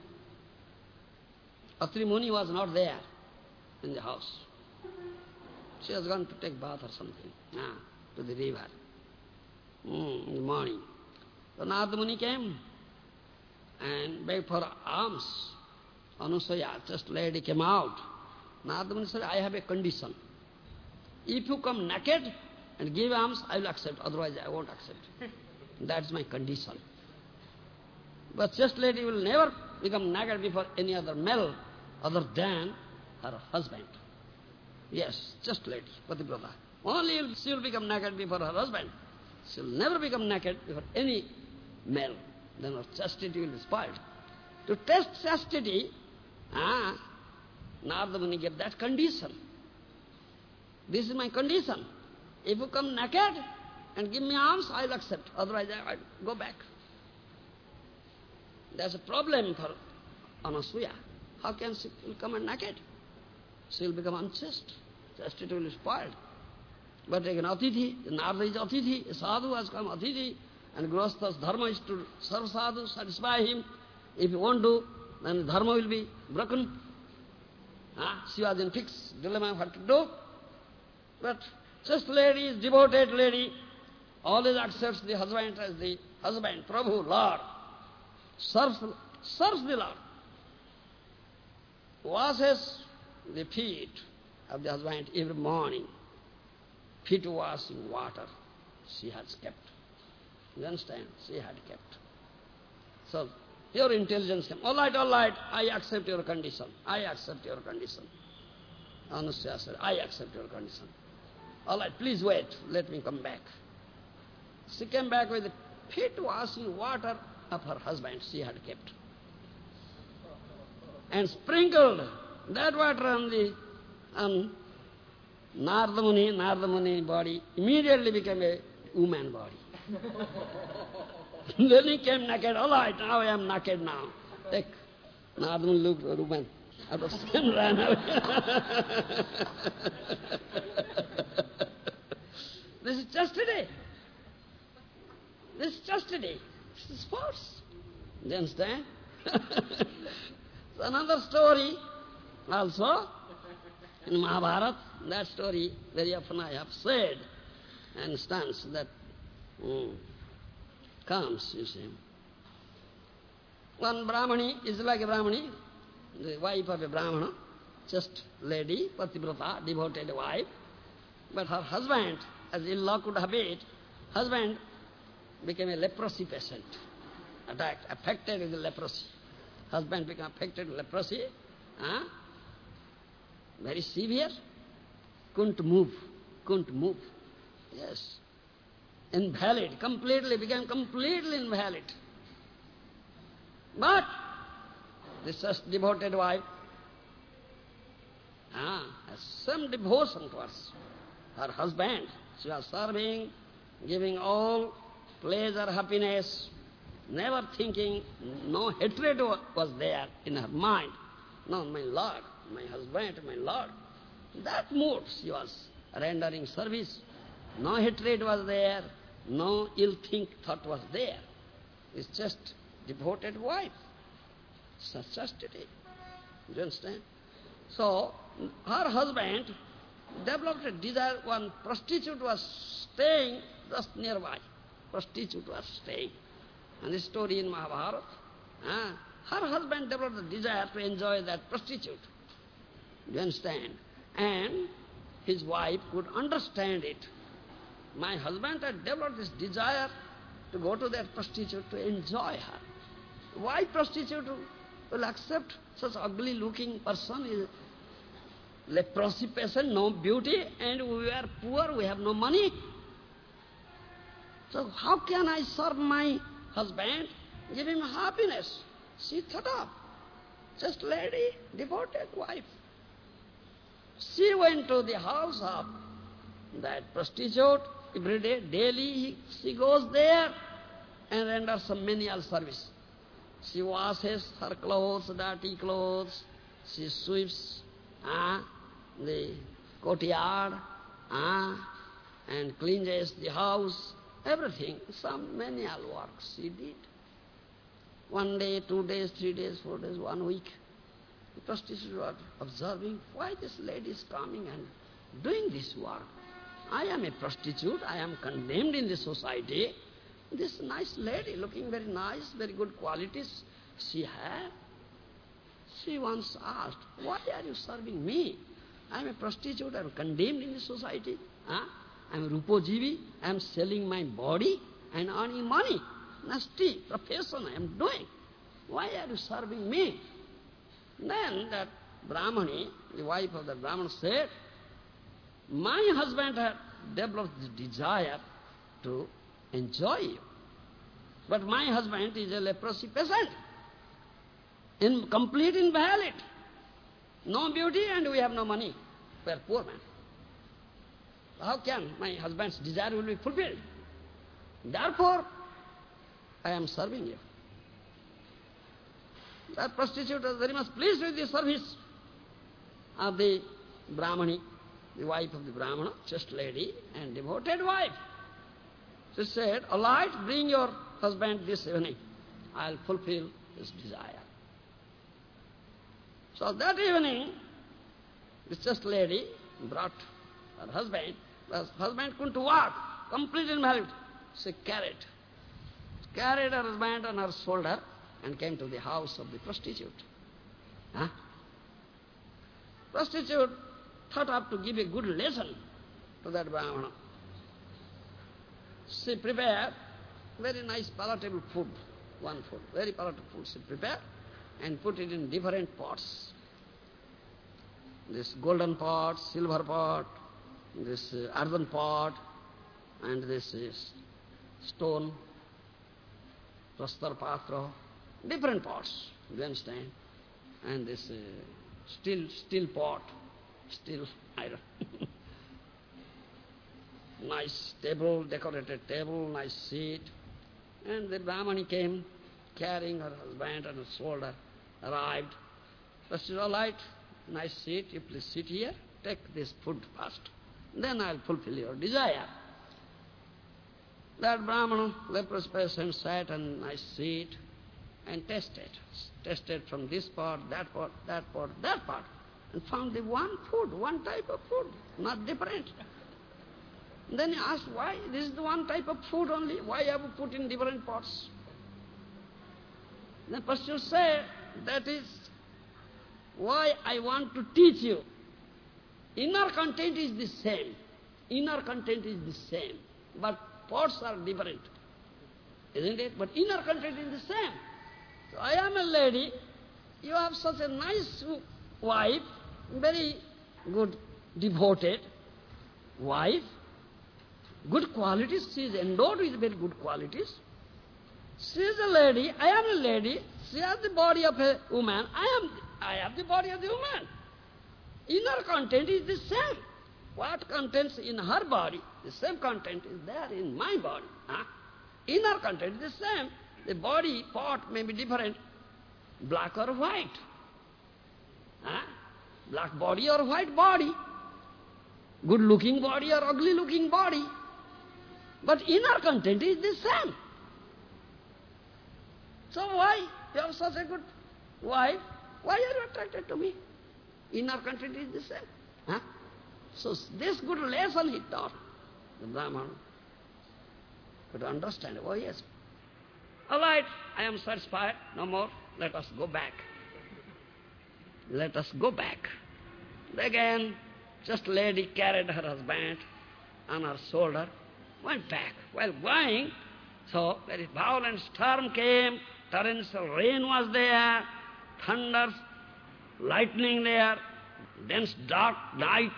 Atri Muni was not there in the house. She has gone to take bath or something, ah, to the river mm, in the morning. So Narada Muni came and begged for alms. Anusaya, chaste lady, came out. Narada Muni said, I have a condition. If you come naked and give alms, I will accept, otherwise I won't accept. That's my condition. But chaste lady will never become naked before any other male other than her husband. Yes, chaste lady, Pativrata. Only she will become naked before her husband. She will never become naked before any male. Then her chastity will be spoiled. To test chastity, ah, Narada Muni gave that condition. This is my condition. If you come naked and give me alms, I will accept. Otherwise, I will go back. There's a problem for Anasuya. How can she come and naked? She will become unchaste. Chastity will be spoiled. But again, Atithi, Narada is Atithi, a sadhu has come Atithi, and Grihastha's dharma is to serve sadhu, satisfy him. If you won't do, then the dharma will be broken. Ah, she was in fixed dilemma what to do. But chaste lady is devoted lady, always accepts the husband as the husband, Prabhu, Lord, serves, serves the Lord, washes the feet of the husband every morning, feet wash in water, she has kept. You understand? She had kept. So, your intelligence came, all right, all right, I accept your condition, I accept your condition. Anusaya said, I accept your condition. All right, please wait, let me come back. She came back with the feet washing water of her husband she had kept. And sprinkled that water on the on Narada Muni, Narada Muni body immediately became a woman body. Then he came naked, all right, now I am naked now. Take. Narada Muni looked at the woman. Out of sin ran away. This is chastity. This is chastity. This is force. Do you understand? So another story also in Mahabharata, that story very often I have said, and stands that mm, comes, you see. One Brahmani is like a Brahmani, the wife of a Brahmana. chaste lady, Pativrata, devoted wife. But her husband, as ill luck would have it, husband became a leprosy patient, attacked, affected with leprosy. Husband became affected with leprosy, huh? Very severe, couldn't move, couldn't move. Yes. Invalid, completely, became completely invalid. But this just devoted wife ah, has some devotion towards her husband. She was serving, giving all pleasure, happiness, never thinking, no hatred was there in her mind. No, my Lord, my husband, my Lord. That mood she was rendering service. No hatred was there, no ill think thought was there. It's just devoted wife. Such chastity. Do you understand? So, her husband developed a desire. One prostitute was staying just nearby. Prostitute was staying. And this story in Mahabharata, ah, her husband developed a desire to enjoy that prostitute. Do you understand? And his wife could understand it. My husband had developed this desire to go to that prostitute to enjoy her. Why prostitute will accept such ugly-looking person? Is leprosy patient, no beauty, and we are poor, we have no money. So how can I serve my husband, give him happiness? She thought of, just lady, devoted wife. She went to the house of that prostitute every day, daily she goes there and renders some menial service. She washes her clothes, dirty clothes, she sweeps ah, the courtyard ah, and cleanses the house, everything, some menial work she did. One day, two days, three days, four days, one week. The prostitute was observing, why this lady is coming and doing this work? I am a prostitute, I am condemned in the society. This nice lady, looking very nice, very good qualities she had. She once asked, why are you serving me? I am a prostitute, I am condemned in the society. Huh? I am a rupojivi, I am selling my body and earning money. Nasty profession I am doing. Why are you serving me? Then that Brahmani, the wife of the Brahman, said, my husband had developed the desire to enjoy you. But my husband is a leprosy patient, in complete invalid. No beauty and we have no money. We are poor man. How can my husband's desire will be fulfilled? Therefore, I am serving you. That prostitute was very much pleased with the service of the Brahmani, the wife of the Brahmana, chaste lady and devoted wife. She said, all right, bring your husband this evening. I'll fulfill his desire. So that evening, this chaste lady brought her husband. Her husband couldn't walk, completely invalid. She carried, carried her husband on her shoulder and came to the house of the prostitute. Huh? Prostitute thought of to give a good lesson to that Brahmana. She prepared very nice palatable food, one food, very palatable food she prepared and put it in different pots. This golden pot, silver pot, this uh, earthen pot, and this uh, stone, prastar patra, different pots, you understand? And this uh, steel, steel pot, steel iron. Nice table, decorated table, nice seat. And the Brahmani came, carrying her husband on her shoulder, arrived. But she said, all right, nice seat, you please sit here, take this food first. Then I'll fulfill your desire. That Brahmana, leprous patient, sat on a nice seat and tested. Tested from this pot, that pot, that pot, that pot, and found the one food, one type of food, not different. Then he asked, why? This is the one type of food only. Why have you put in different pots? The pastor said, that is why I want to teach you. Inner content is the same. Inner content is the same. But pots are different. Isn't it? But inner content is the same. So I am a lady. You have such a nice wife, very good, devoted wife, good qualities. She is endowed with very good qualities. She is a lady, I am a lady. She has the body of a woman. I am, I have the body of the woman. Inner content is the same. What contents in her body, the same content is there in my body. Huh? Inner content is the same. The body part may be different, black or white. Huh? Black body or white body. Good-looking body or ugly-looking body. But inner content is the same. So why you have such a good wife? Why are you attracted to me? Inner content is the same. Huh? So this good lesson he taught the Brahman. But understand, oh yes, all right, I am satisfied, no more, let us go back. Let us go back. Again, just lady carried her husband on her shoulder, went back. While going, so very violent storm came, torrential rain was there, thunders, lightning there, dense dark night.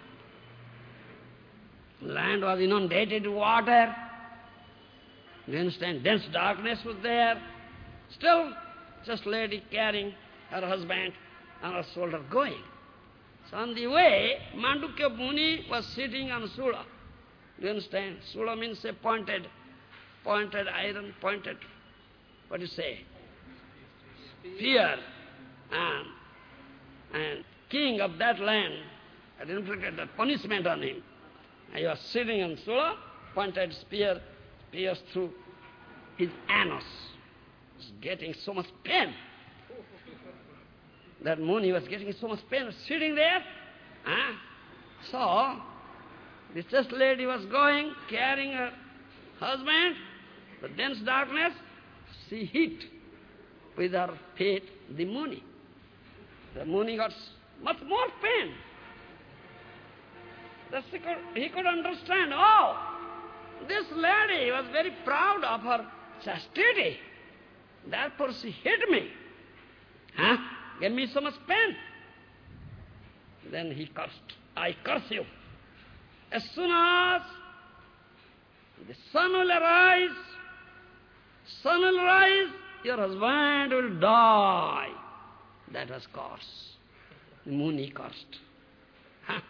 Land was inundated with water. You understand? Dense darkness was there. Still, just lady carrying her husband on her shoulder going. So on the way, Mandukya Muni was sitting on Sula. You understand? Sula means a pointed, pointed iron, pointed, what do you say? Spear. And, and king of that land had inflicted that punishment on him. He was sitting on Sula, pointed spear, pierced through his anus. He was getting so much pain. That Muni was getting so much pain, sitting there. Huh? So, this just lady was going, carrying her husband, the dense darkness, she hit with her feet the Muni. The Muni got much more pain. Thus he could, he could understand, oh, this lady was very proud of her chastity. Therefore she hit me. Huh? Gave me so much pain. Then he cursed, I curse you. As soon as the sun will arise, sun will rise, your husband will die. That was curse. The Muni cursed. Huh?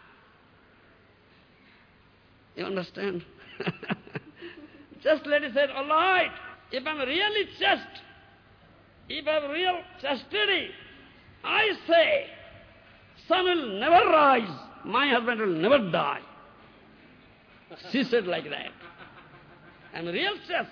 You understand? Just lady said, all right, if I'm really chaste, if I'm real chastity, I say, sun will never rise, my husband will never die. She said like that. I'm real chaste.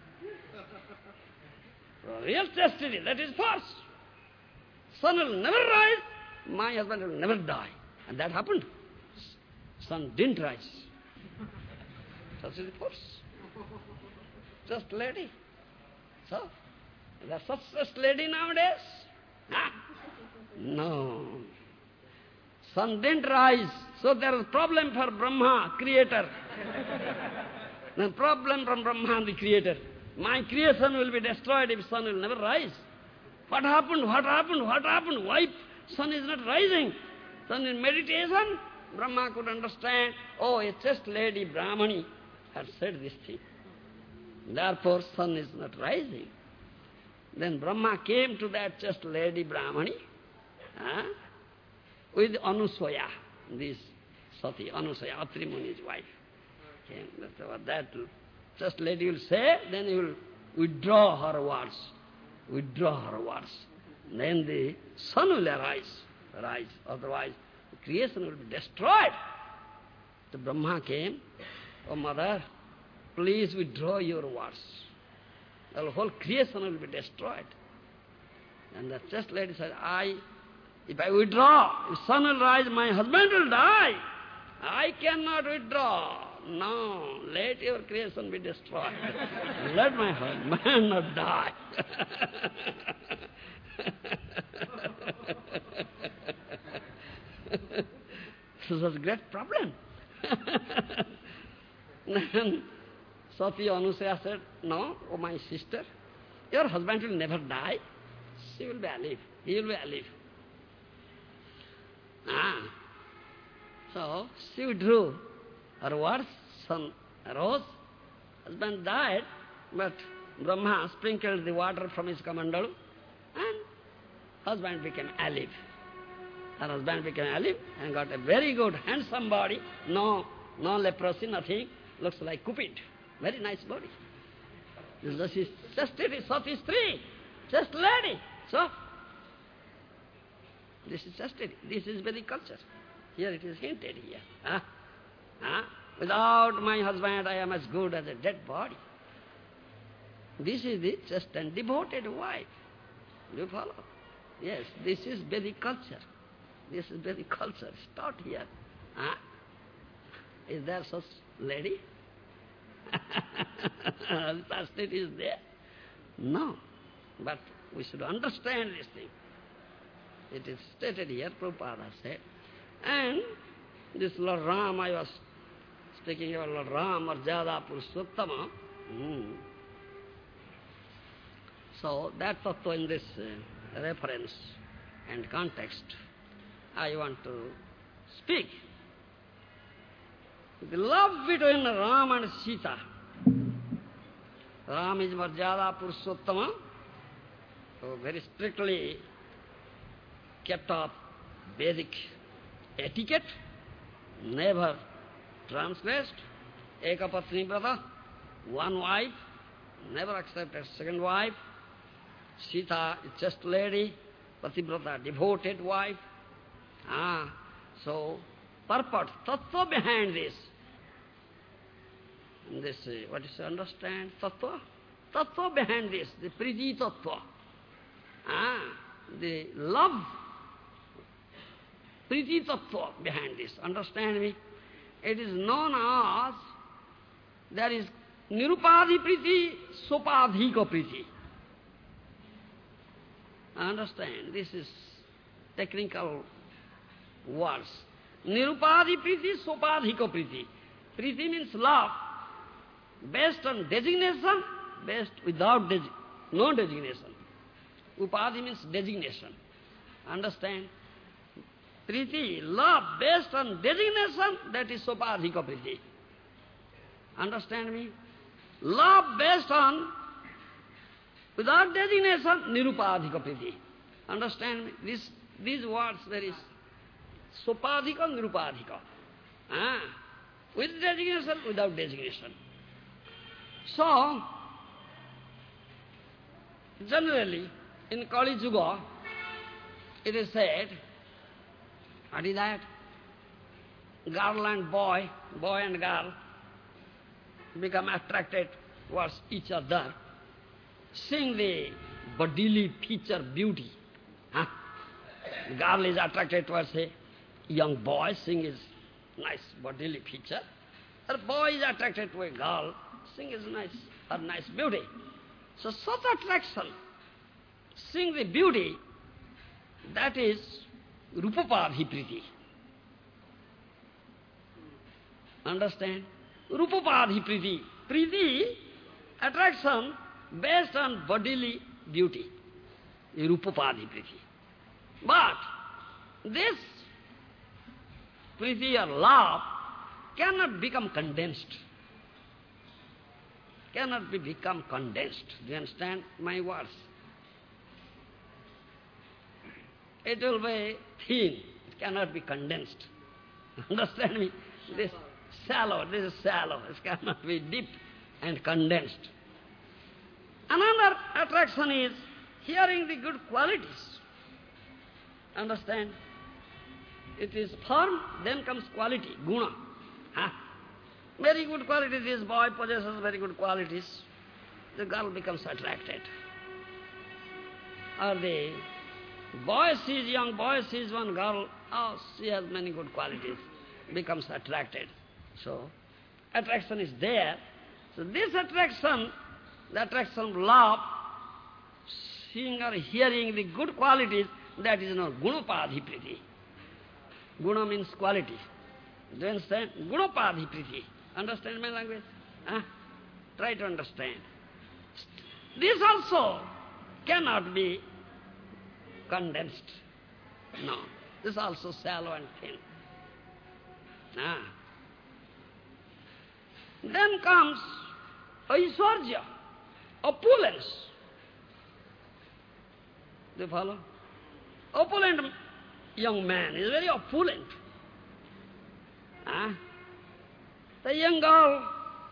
Real chastity, that is first. Sun will never rise, my husband will never die. And that happened. Sun didn't rise. Such is the force. Just lady. So, there's such just lady nowadays? Huh? No. Sun didn't rise, so there is problem for Brahma, creator. The problem from Brahma, the creator. My creation will be destroyed if sun will never rise. What happened? What happened? What happened? Why sun is not rising? Sun in meditation, Brahma could understand, oh, a chaste lady, Brahmani, had said this thing. Therefore, sun is not rising. Then Brahma came to that chaste lady, Brahmani, huh, with Anusaya, this Sati, Anusaya, Atri Muni's wife. Came. That's what that chaste lady will say, then he will withdraw her words. Withdraw her words. Then the sun will arise, arise. Otherwise, the creation will be destroyed. So Brahma came, oh mother, please withdraw your words. The whole creation will be destroyed. And the chaste lady said, I, if I withdraw, if sun will rise, my husband will die. I cannot withdraw. No, let your creation be destroyed. Let my husband not die. This was a great problem. Then Sati Anusaya said, no, oh my sister, your husband will never die. She will be alive. He will be alive. Ah. So she withdrew her words, son arose, husband died, but Brahma sprinkled the water from his kamandalu and husband became alive. Her husband became alive and got a very good, handsome body, no, no leprosy, nothing, looks like Cupid, very nice body. This is chastity, Sati Stri, just lady. So, this is chastity, this is Vedic culture. Here it is hinted here. Huh? Huh? Without my husband, I am as good as a dead body. This is the chaste and devoted wife. Do you follow? Yes, this is Vedic culture. This is Vedic culture. It's taught here. Huh? Is there such lady? Chastity is there? No. But we should understand this thing. It is stated here, Prabhupada said. And this Lord Ram, I was speaking about Lord Ram, Marjada Purushottama. Hmm. So that tattva in this uh, reference and context, I want to speak. The love between Ram and Sita. Ram is Marjada Purushottama, so very strictly kept up Vedic etiquette, never transgressed, Ekapatni brother, one wife, never accepted second wife. Sita is just lady, Pativrata, devoted wife. Ah, so purport, tattva behind this. This, uh, what is to understand? Tattva? Tattva behind this, the priti tattva. Ah, the love, priti tattva behind this. Understand me? It is known as, there is nirupadhi priti, sopadhika priti. Understand? This is technical words. Nirupadhi priti, sopadhika priti. Priti means love, based on designation, based without desi no designation. Upadhi means designation. Understand? Priti, love based on designation, that is sopadhika priti. Understand me? Love based on, without designation, nirupadhika priti. Understand me? This, these words, there is sopadhika, nirupadhika. Ah, with designation, without designation. So, generally, in Kali Yuga, it is said, what is that? Girl and boy, boy and girl, become attracted towards each other, seeing the bodily feature beauty. Huh? The girl is attracted towards a young boy, seeing his nice bodily feature. Or boy is attracted to a girl, seeing his nice, her nice beauty. So such attraction, seeing the beauty, that is rupapadhi priti. Understand? Rupapadhi priti. Priti, attraction based on bodily beauty. Rupapadhi priti. But this priti or love cannot become condensed. Cannot be become condensed. Do you understand my words? It will be thin. It cannot be condensed. Understand me? This shallow, this is shallow. It cannot be deep and condensed. Another attraction is hearing the good qualities. Understand? It is form, then comes quality, guna. Huh? Very good qualities, this boy possesses very good qualities. The girl becomes attracted. Or the boy sees, young boy sees one girl, oh, she has many good qualities, becomes attracted. So, attraction is there. So this attraction, the attraction of love, seeing or hearing the good qualities, that is not gunapadhi priti. Guna means quality. Do you understand? Gunopadhi priti. Understand my language? Huh? Try to understand. This also cannot be condensed. No. This is also shallow and thin. Ah. Then comes Aishwarya, opulence. Do you follow? Opulent young man is very opulent. Ah. The young girl,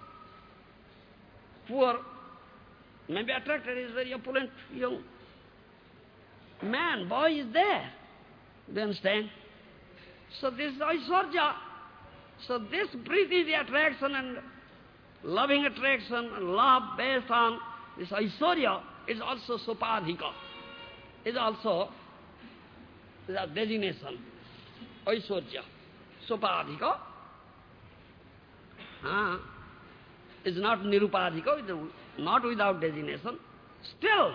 poor, may be attracted, is very opulent young man, boy is there. Do you understand? So this is Aishwarya. So this breath is the attraction and loving attraction and love based on this Aishwarya is also Sopadhika. Is also is a designation. Aishwarya. Sopadhika. Ah, is not Nirupadhika, not without designation. Still,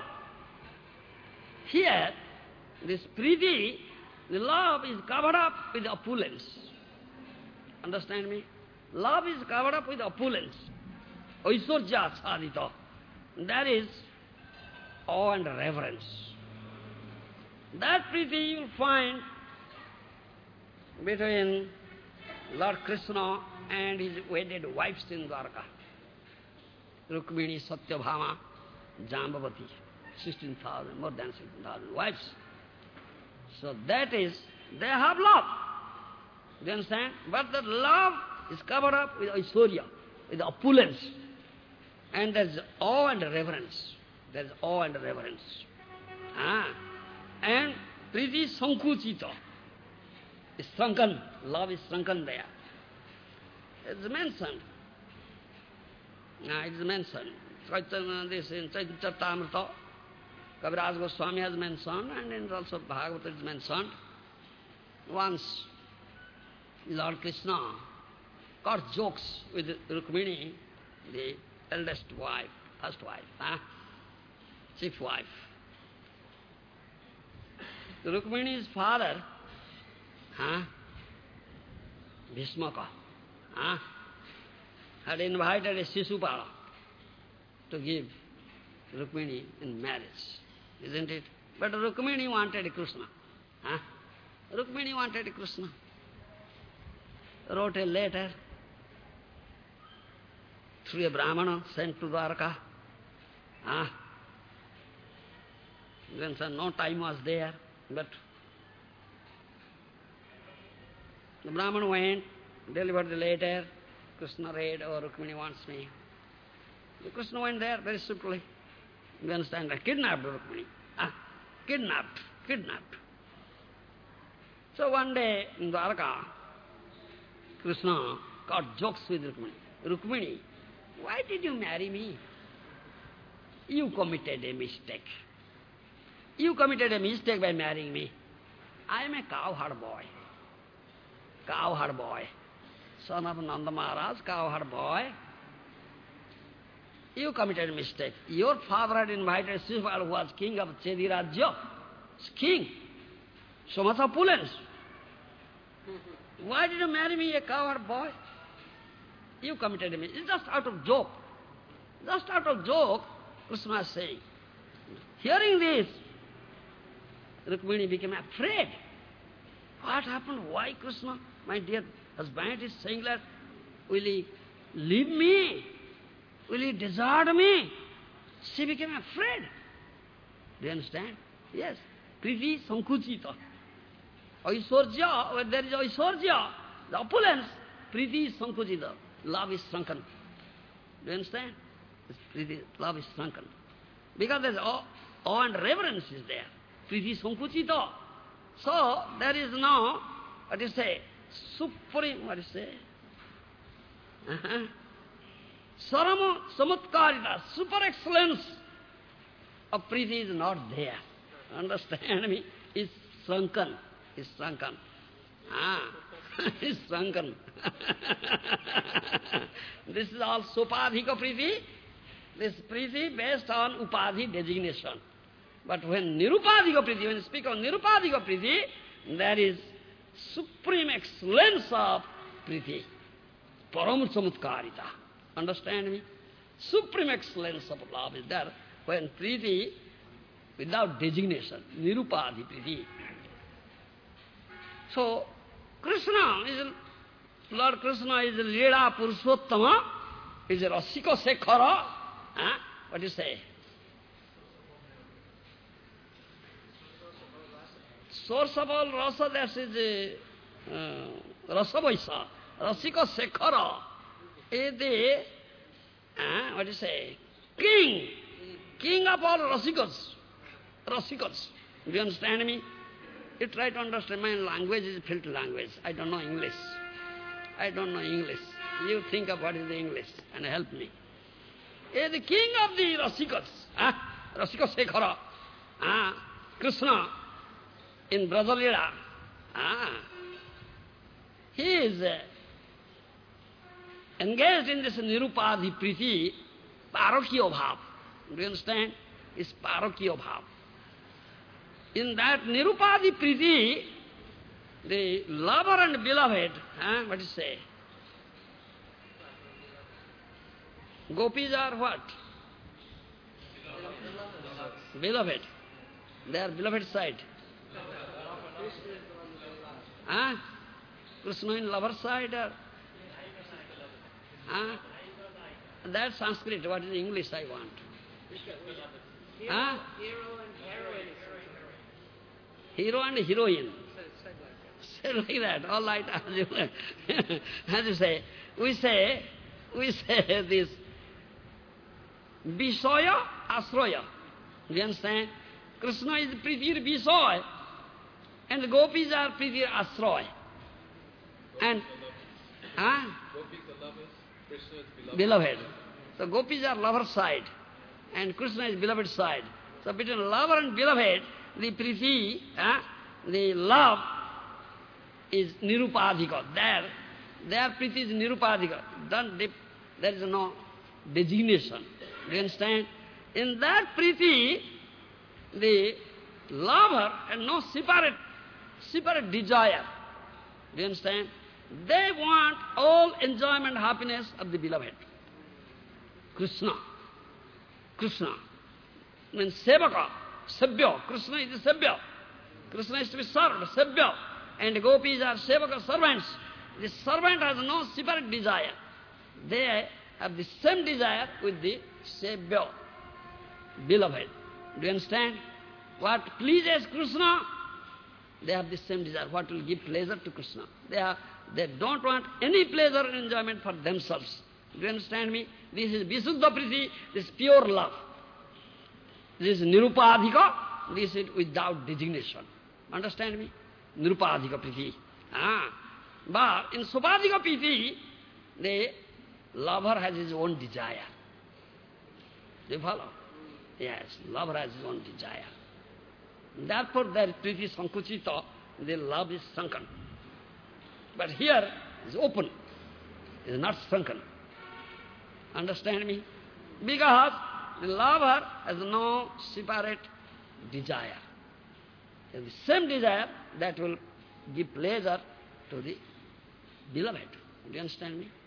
here, this priti, the love is covered up with opulence. Understand me? Love is covered up with opulence. Aishwarya sadhita. That is awe and reverence. That priti you will find between Lord Krishna and his wedded wives in Dwarka. Rukmini, Satyabhama, Jambavati. sixteen thousand, more than sixteen thousand wives. So that is, they have love. Do you understand? But that love is covered up with Aishwarya, with opulence. And there is awe and reverence. There is awe and reverence. Ah. And priti sankuchita. Is shrunken. Love is shrunken there. It's mentioned. Ah, it is mentioned. Chaitanya, this in Chaitanya Charitamrita, Kaviraj Goswami has mentioned, and in also Bhagavata is mentioned. Once Lord Krishna got jokes with Rukmini, the eldest wife, first wife, huh? chief wife. Rukmini's father, huh? Bhishmaka, huh? had invited a Shishupala to give Rukmini in marriage, isn't it? But Rukmini wanted Krishna. Huh? Rukmini wanted Krishna. Wrote a letter through a Brahmana sent to Dwarka. Huh? Then said no time was there, but the Brahmana went, delivered the letter. Krishna read, oh, Rukmini wants me. The Krishna went there very swiftly. You understand? I kidnapped Rukmini. Ah, kidnapped, kidnapped. So one day in Dwarka, Krishna got jokes with Rukmini. Rukmini, why did you marry me? You committed a mistake. You committed a mistake by marrying me. I am a cowherd boy. Cowherd boy. Son of Nanda Maharaj, cowherd boy. You committed a mistake. Your father had invited Shishupala, who was king of Chedi Rajya. King. So much opulence. Why did you marry me, a cowherd boy? You committed a mistake. It's just out of joke. Just out of joke, Krishna is saying. Hearing this, Rukmini became afraid. What happened? Why Krishna, my dear husband, is saying that, will he leave me? Will he desert me? She became afraid. Do you understand? Yes. Priti sankuchita. Aishwarya, where there is Aishwarya, the opulence, priti sankuchita. Love is shrunken. Do you understand? Priti, love is shrunken. Because there is awe, awe and reverence is there. Priti sankuchita. So, there is no, what do you say, supreme, what do you say? Uh-huh. Sarama samatkarita, super excellence of priti is not there. Understand me? It's shrunken. It's shrunken. Ah, it's shrunken. This is all sopadhika priti. This priti based on upadhi designation. But when nirupadhika priti, when you speak of nirupadhika priti, there is supreme excellence of Priti. Param Chamatkarita. Understand me? Supreme excellence of love is there when Priti, without designation, Nirupadhi Priti. So, Krishna is, Lord Krishna is Leela Purushottama, is Rasika Sekhara. Huh? What do you say? Source of all rasa, that is uh, Rasa Vaisa, Rasika Sekhara. Is the, uh, what do you say, king, king of all Rasikas. Rasikas. Do you understand me? You try to understand, my language is filthy language. I don't know English. I don't know English. You think of what is the English and help me. He is the king of the Rasikas. Huh? Rasika Sekhara. Huh? Krishna in Brajalila. Huh? He is uh, engaged in this Nirupadhi Priti, Parakya Bhav. Do you understand? It's Parakya Bhav. In that Nirupadhi Priti, the lover and beloved, huh? What do you say? Gopis are what? Beloved. They are beloved side. Huh? Krishna in lover side or? Huh? That's Sanskrit. What is English I want? Huh? Hero and heroine. Say like that, all right. As you say, we say, we say this Visaya Asraya. Do you understand? Krishna is Prithir Visaya and the Gopis are Prithir Asraya. And, huh? Gopis are lovers, Krishna is beloved. Beloved. So Gopis are lover side and Krishna is beloved side. So between lover and beloved, the Priti, huh? The love is Nirupadhika. There, their Priti is Nirupadhika. Don't dip, there is no designation. Do you understand? In that Priti, the lover has no separate, separate desire. Do you understand? They want all enjoyment, happiness of the beloved. Krishna. Krishna. Means Sevaka, Sabhya. Krishna is the Sabhya. Krishna is to be served, Sabhya. And Gopis are Sevaka, servants. The servant has no separate desire. They have the same desire with the Sabhya, beloved. Do you understand? What pleases Krishna, they have the same desire. What will give pleasure to Krishna? They, are, they don't want any pleasure and enjoyment for themselves. Do you understand me? This is Visuddha Priti, this is pure love. This is Nirupadhika, this is without designation. Understand me? Nirupadhika Priti. Ah. But in Supadhika Priti, the lover has his own desire. Do you follow? Yes, lover has his own desire. Therefore, their Priti Sankuchita, the love is sunken. But here is open, it is not sunken. Understand me? Because the lover has no separate desire. It is the same desire that will give pleasure to the beloved. Do you understand me?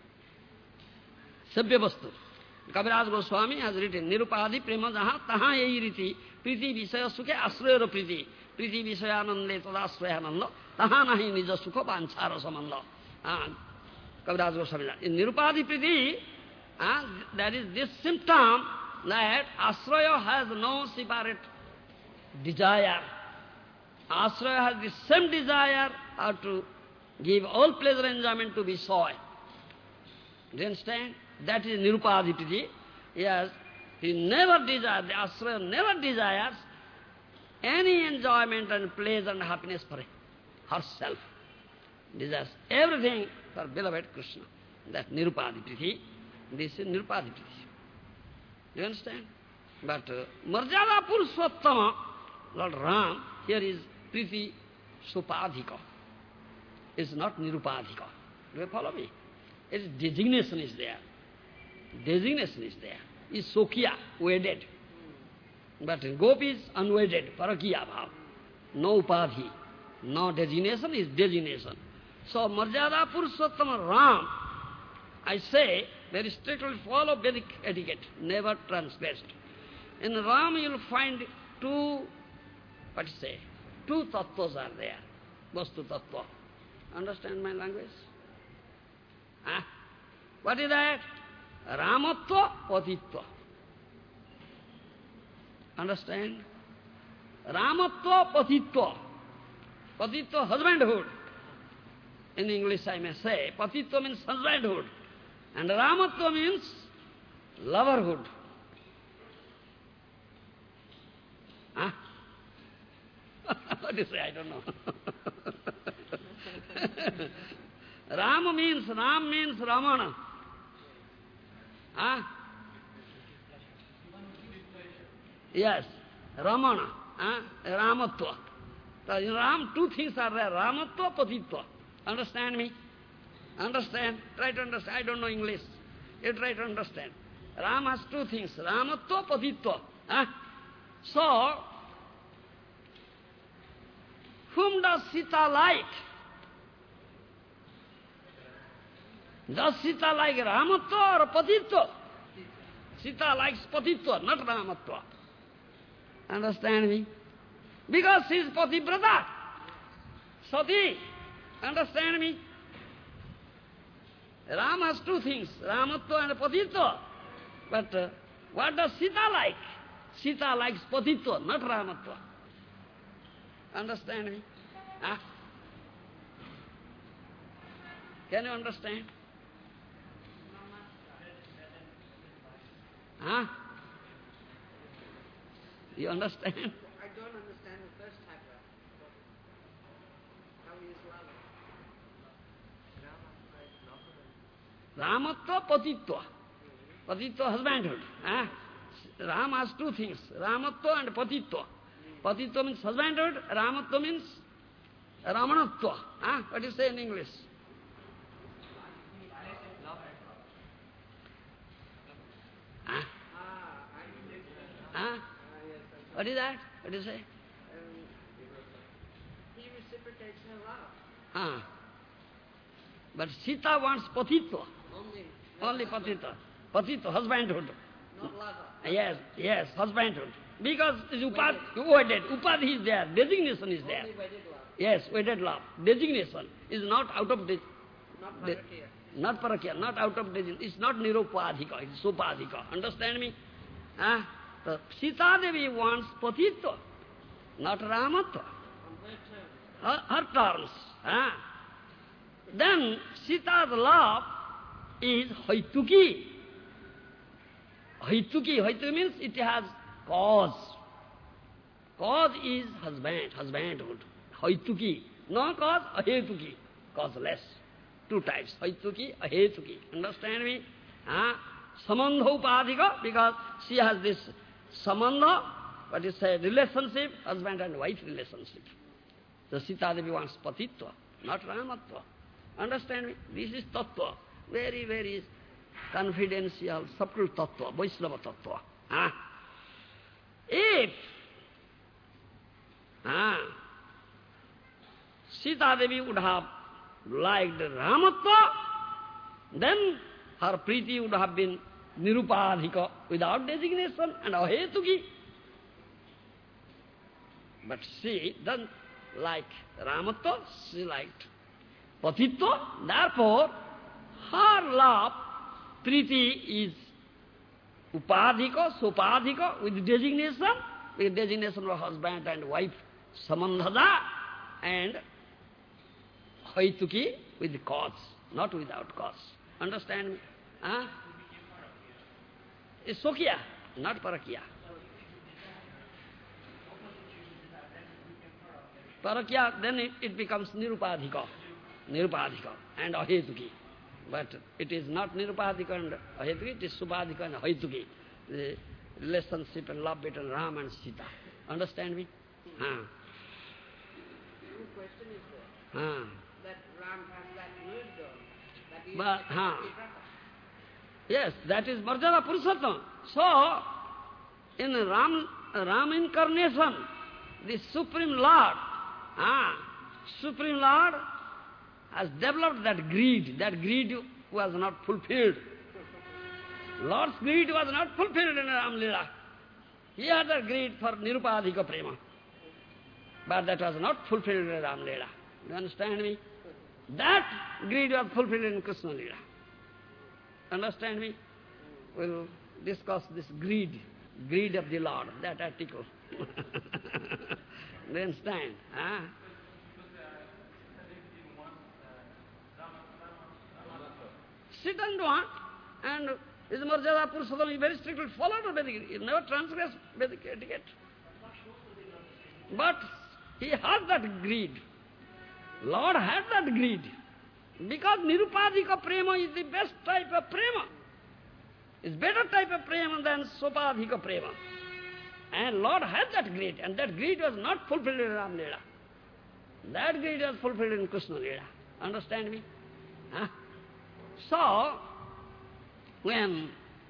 Sabhya Vastu. Kaviraj Goswami has written, Nirupadhi prema jaha taha yehi riti, priti visaya sukhe asrayara priti, priti visaya anande tadasraya ananda, taha nahi nija sukha panchara samanda. Kaviraj Goswami. In Nirupadhi priti, uh, there is this symptom that asraya has no separate desire. Asraya has the same desire how to give all pleasure and enjoyment to be soy. Do you understand? That is Nirupadhipati. Yes, he never desires, the asraya never desires any enjoyment and pleasure and happiness for herself. Desires everything for beloved Krishna. That Nirupadhipati. This is Nirupadhipati. Do you understand? But uh, Marjada Purushottama, Lord Ram, here is Priti Supadhika. It's not Nirupadhika. Do you follow me? Its designation is there. Designation is there. Is Sokya, wedded. But Gopi is unwedded, Parakya Bhav. No Upadhi. No designation is designation. So, Marjada Purushottama Ram, I say, very strictly follow Vedic etiquette, never transgressed. In Ram you will find two, what to say, two tattvas are there, Vastu tattva. Understand my language? Huh? What is that? Ramatva, Patitva. Understand? Ramatva, Patitva. Patitva, husbandhood. In English I may say, Patitva means husbandhood. And Ramatva means loverhood. Huh? What do you say? I don't know. Rama means, Ram means Ramana. Huh? Yes, Ramana, huh? Ramatva. So in Ram, two things are there, Ramatva, Patitva. Understand me? Understand? Try to understand. I don't know English. You try to understand. Ram has two things, Ramatva, Patitva. Huh? So, whom does Sita like? Does Sita like Ramatva or Patitva? Sita likes Patitva, not Ramatva. Understand me? Because she is Pativrata, Sati. Understand me? Ram has two things, Ramatva and Patitva. But uh, what does Sita like? Sita likes Patitva, not Ramatva. Understand me? Huh? Can you understand? Huh? You understand? I don't understand the first type of how he is loving. Ramatva, Patitva. Patitva, husbandhood. Huh? Ram has two things, Ramatva and Patitva. Patitva means husbandhood, Ramatva means Ramanatva. Huh? What do you say in English? Huh? Huh? What is that? What do you say? Um, he reciprocates her love. Huh. But Sita wants Patitva. Only, Only Patitva. Patitva, husbandhood. not lover. Yes, yes, husbandhood. Because it's upad, wedded. Upadhi is there, designation is there. Only wedded love. Yes, wedded love. Designation is not out of... De Not de parakya. not parakya, not out of designation. It's not nirupadhika, it's supadhika. Understand me? Huh? The Sita Devi wants Patitva, not Ramatva. On her terms. Her, her terms. Huh? Then Sita's love is Haituki. Haituki, Haituki means it has cause. Cause is husband, husbandhood. Haituki. No cause, ahetuki. Causeless. Two types, Haituki, ahetuki. Understand me? Huh? Samandha upadhika, because she has this samandha, what is a relationship, husband and wife relationship. The Sita Devi wants Patitva, not Ramatva. Understand me? This is tattva. Very, very confidential, subtle tattva, Vaishnava tattva. Ah. If ah, Sita Devi would have liked Ramatva, then her priti would have been nirupadhika, without designation, and ahetuki. But she doesn't like Ramatva, she liked Patitva. Therefore, her love, priti, is upadhika, supadhika, with designation, with designation of husband and wife, samandhada, and haituki, with cause, not without cause. Understand me? Huh? It's sokya, not parakya. Parakya, then it, it becomes nirupadhika, nirupadhika and ahetuki. But it is not nirupadhika and ahetuki, it is supadhika and ahetuki. The relationship and love between Ram and Sita. Understand me? Huh. The question is that, Huh. that Ram has that word though, that he But, is huh. Pativrata. Yes, that is Marjana Purushottama. So, in Ram, Ram incarnation, the Supreme Lord, ah, Supreme Lord has developed that greed. That greed was not fulfilled. Lord's greed was not fulfilled in Ram Leela. He had that greed for Nirupadhika Prema. But that was not fulfilled in Ram Leela. You understand me? That greed was fulfilled in Krishna Leela. Understand me? We'll discuss this greed, greed of the Lord, that article. You understand? Huh? Sit and want, and his Marjada Purushottam is very strictly followed the Vedic. He never transgressed Vedic etiquette. But he has that greed. Lord had that greed. Because Nirupadhika Prema is the best type of Prema. It's better type of Prema than Sopadhika Prema. And Lord had that greed, and that greed was not fulfilled in Ram Leela. That greed was fulfilled in Krishna Leela. Understand me? Huh? So, when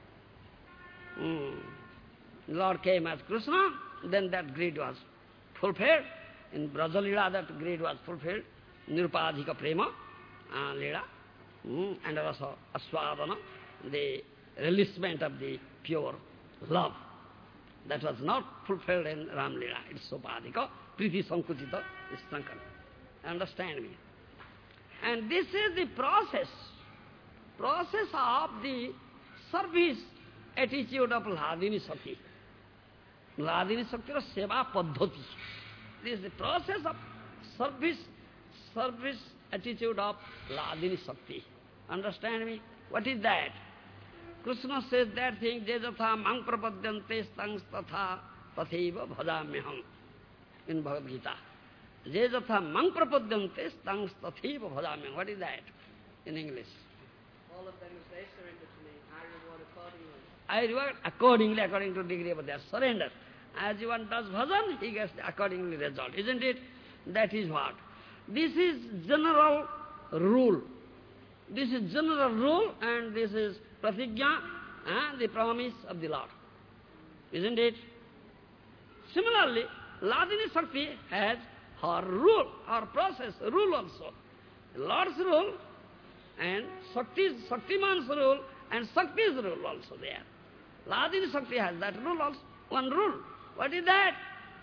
mm, Lord came as Krishna, then that greed was fulfilled. In Braja Leela, that greed was fulfilled. Nirupadhika Prema uh, Leela, mm, and also Aswadana, the releasement of the pure love. That was not fulfilled in Ram Leela. It's Sopadhika, Priti Sankuchita is Sankara. Understand me? And this is the process, process of the service attitude of Hladini Sakti. Hladini Sakti is Seva Paddhati. This is the process of service, service attitude of Hladini Sakti. Understand me? What is that? Krishna says that thing, Jejatha mang prapadyante stangs tatha tatheva bhajamyaham in Bhagavad Gita. Jejatha mang prapadyante stangs tatheva bhajamyaham. What is that in English? All of them, as they surrender to me, I reward accordingly. I reward accordingly, according to degree of their surrender. As one does bhajan, he gets the accordingly result. Isn't it? That is what? This is general rule. This is general rule, and this is pratigya, uh, the promise of the Lord. Isn't it? Similarly, Hladini Sakti has her rule, her process, rule also. Lord's rule and Sakti's, Saktiman's rule and Sakti's rule also there. Hladini Sakti has that rule also, one rule. What is that?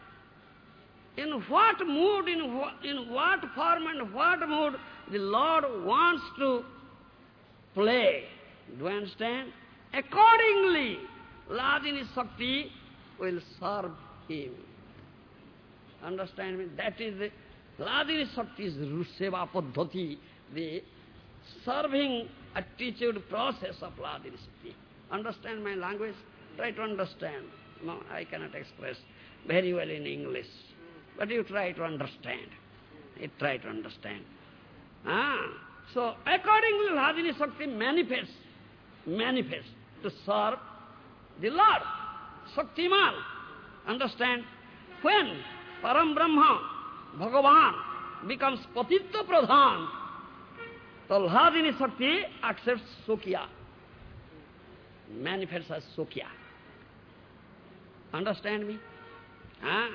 In what mood, in what, in what form and what mood the Lord wants to play. Do you understand? Accordingly, Hladini Sakti will serve him. Understand me? That is the Hladini Sakti's Seva Paddhati, the serving attitude process of Hladini Sakti. Understand my language? Try to understand. No, I cannot express very well in English. But you try to understand. You try to understand. Ah, so accordingly Hladini Sakti manifests, manifests to serve the Lord, Shaktiman. Understand? When Param Brahma, Bhagavan, becomes Patitya Pradhan, so Hladini Sakti accepts Sukya, manifests as Sukya. Understand me? Ah.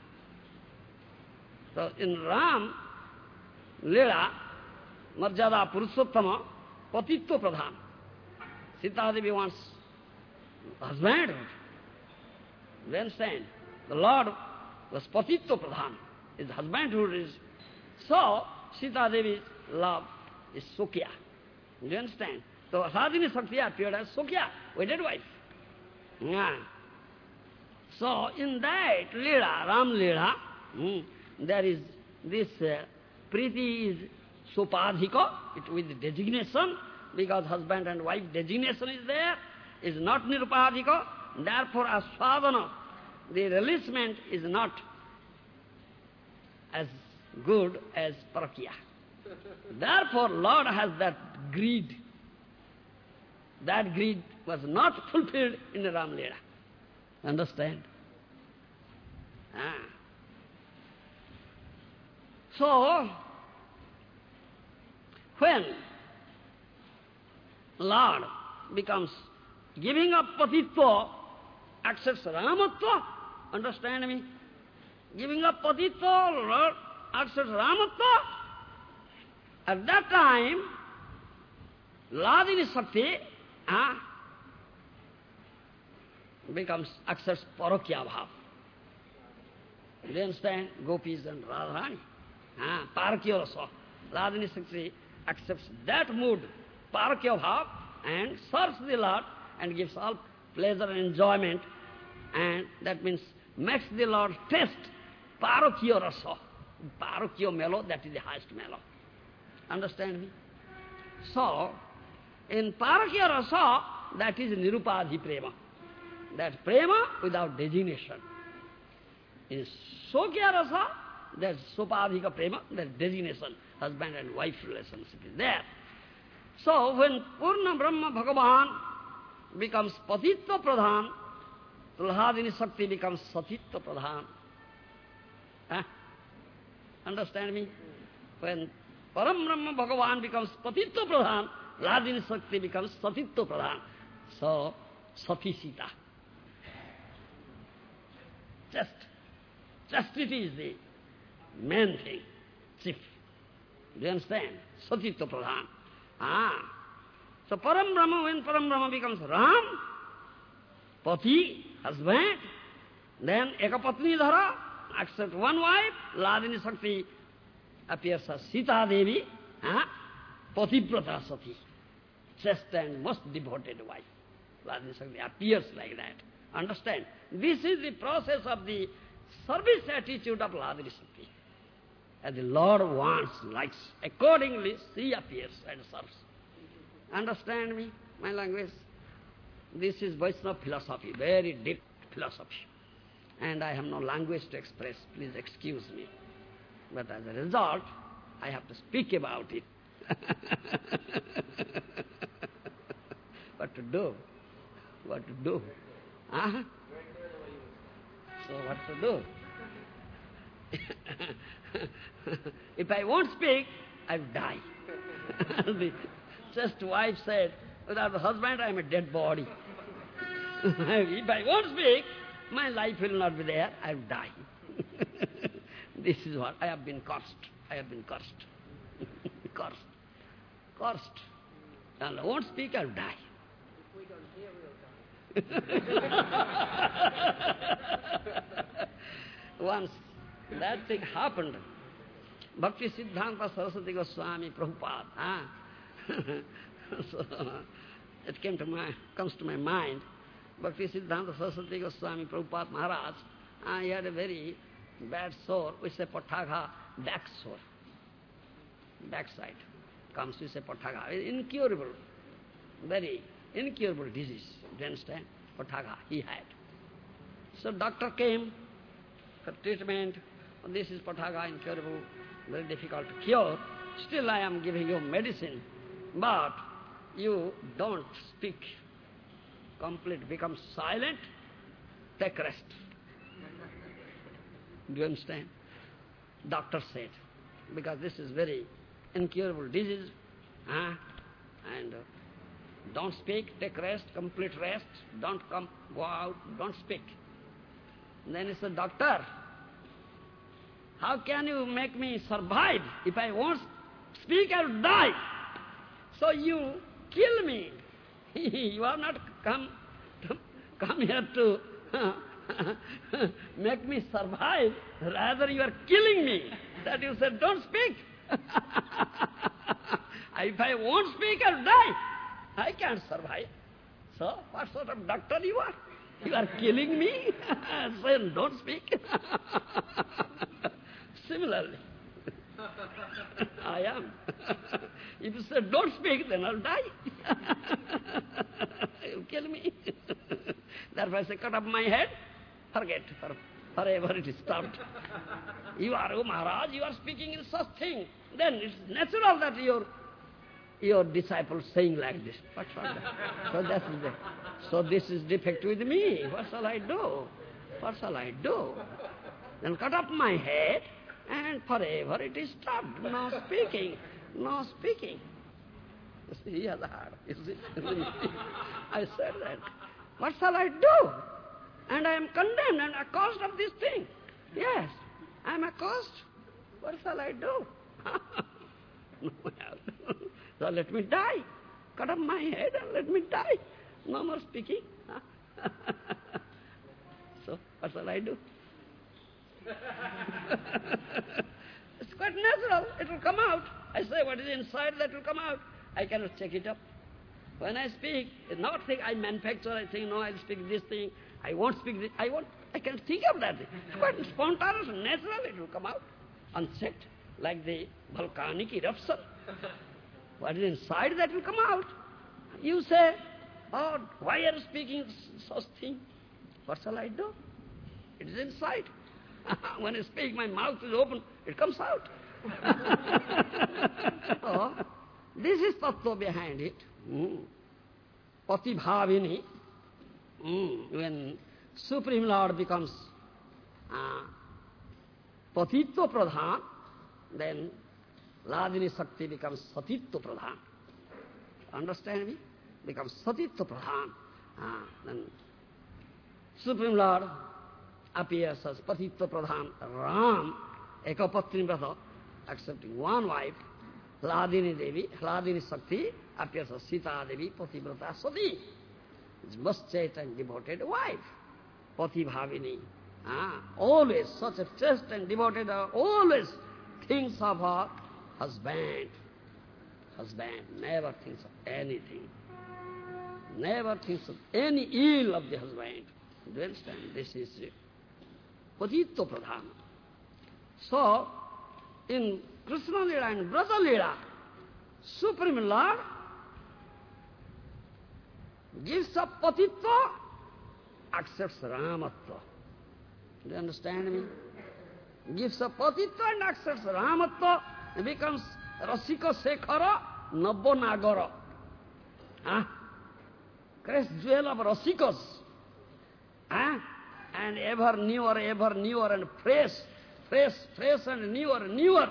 So in Ram Leela, Marjada Purushottama, Patitya Pradhan. Sita Devi wants husbandhood. You understand? The Lord was Patitya Pradhan. His husbandhood is... So, Sita Devi's love is Sukya. You understand? So, Hladini Sakti appeared as Sukya, wedded wife. Yeah. So, in that Leela, Ram Leela, hmm, there is this uh, Priti is Sopadhika, it with designation, because husband and wife designation is there, is not Nirupadhika, therefore Aswadana, the releasement is not as good as Parakya. Therefore Lord has that greed. That greed was not fulfilled in the Ram Leela. Understand? Ah. So, when Lord becomes giving up Patitya, accepts Ramatva, understand me? Giving up Patitya, Lord accepts Ramatva, At that time, Hladini Shakti uh, becomes, accepts Parokya Bhav. Do you understand? Gopis and Radharani. Uh, Parakya Rasa. Hladini Shakti accepts that mood, Parakya Bhav, and serves the Lord and gives all pleasure and enjoyment, and that means makes the Lord taste Parakya Rasa. Parakya mellow, that is the highest mellow. Understand me? So, in Parakya Rasa, that is Nirupadhi Prema. That Prema without designation. In Sokya Rasa, that's Sopadhika Prema, that designation, husband and wife relationship is there. So, when Purna Brahma Bhagavan becomes Patitva Pradhan, Hladini Shakti becomes Satitva Pradhan. Huh? Understand me? When Param Brahma Bhagavan becomes Patitva Pradhan, Hladini Shakti becomes Satitva Pradhan. So, Sati Sita. Just, chastity is the main thing, chief. Do you understand? Satitva Pradhan. Ah. So Param Brahma, when Param Brahma becomes Ram, Pati, husband, then Ekapatni Dhara, accept one wife, Hladini Shakti appears as Sita Devi, ah, Pativrata Sati, chaste and most devoted wife. Hladini Shakti appears like that. Understand? This is the process of the service attitude of Hladini Shakti. And the Lord wants, likes, accordingly she appears and serves. Understand me, my language? This is Vaishnava philosophy, very deep philosophy. And I have no language to express, please excuse me. But as a result, I have to speak about it. What to do? What to do? Huh? So what to do? If I won't speak, I'll die. The just wife said, without the husband, I am a dead body. If I won't speak, my life will not be there, I'll die. This is what I have been cursed. I have been cursed. Cursed. Cursed. And I won't speak, I'll die. If we don't hear, we'll die. Once that thing happened, Bhakti Siddhanta Saraswati Goswami Prabhupada, ah, so it came to my, comes to my mind, Bhakti Siddhanta Saraswati Goswami Prabhupada Maharaj, ah, he had a very bad sore, we say Patthagha, back sore, backside, comes we say Patthagha, incurable, very incurable disease, do you understand? Patthagha he had. So doctor came for treatment, this is Patthagha, incurable, very difficult to cure. Still I am giving you medicine, but you don't speak. Complete, become silent, take rest. Do you understand? Doctor said, because this is very incurable disease, huh? and uh, don't speak, take rest, complete rest, don't come, go out, don't speak. And then he said, doctor, how can you make me survive? If I won't speak, I'll die. So you kill me. You are not come, to, come here to make me survive. Rather you are killing me. That you said, don't speak. If I won't speak, I'll die. I can't survive. So what sort of doctor you are? You are killing me? Saying, don't speak. Similarly, I am. If you say, don't speak, then I'll die. You kill me. Therefore I say, cut off my head, forget, for, forever it is stopped. You are, oh Maharaj, you are speaking in such thing. Then it's natural that your, your disciples saying like this. What's that? So, that is the, so this is defect with me. What shall I do? What shall I do? Then cut off my head, and forever it is stopped. No speaking, no speaking. You see, he has a heart. You see? I said that. What shall I do? And I am condemned and accused of this thing. Yes, I am accused. What shall I do? nowhere. So let me die. Cut off my head and let me die. No more speaking. So what shall I do? It's quite natural. It will come out. I say what is inside, that will come out. I cannot check it up. When I speak, it's not think I manufacture, I think, no, I'll speak this thing. I won't speak this. I won't. I can think of that thing. It's quite spontaneous, natural, it will come out. Unchecked, like the volcanic eruption. What is inside, that will come out. You say, oh, why are you speaking such thing? What shall I do? It is inside. When I speak, my mouth is open, it comes out. Oh, this is tattva behind it. Mm. Patibhavini. Mm. When Supreme Lord becomes uh, Patitva Pradhan, then Ladini Sakti becomes Satitva Pradhan. Understand me? Becomes Satitva Pradhan. Uh, then Supreme Lord appears as Patitva Pradhan. Ram, Ekapatri Vrata, accepting one wife. Hladini Devi, Hladini Sakti appears as Sita Devi, Pativrata Sati. It's most chaste and devoted wife. Patibhavini. Ah, always such a chaste and devoted, uh, always thinks of her husband. Husband never thinks of anything. Never thinks of any ill of the husband. Do you understand? This is Patitva Pradhana. So, in Krishna Leela and Braja Leela, Supreme Lord gives up Patitva, accepts Ramatva. Do you understand me? Gives up Patitva and accepts Ramatva, and becomes Rasika Sekhara Nabbo Nagara. Huh? Crest jewel of Rasikas. Huh? And ever newer, ever newer, and fresh, fresh, fresh, and newer, newer.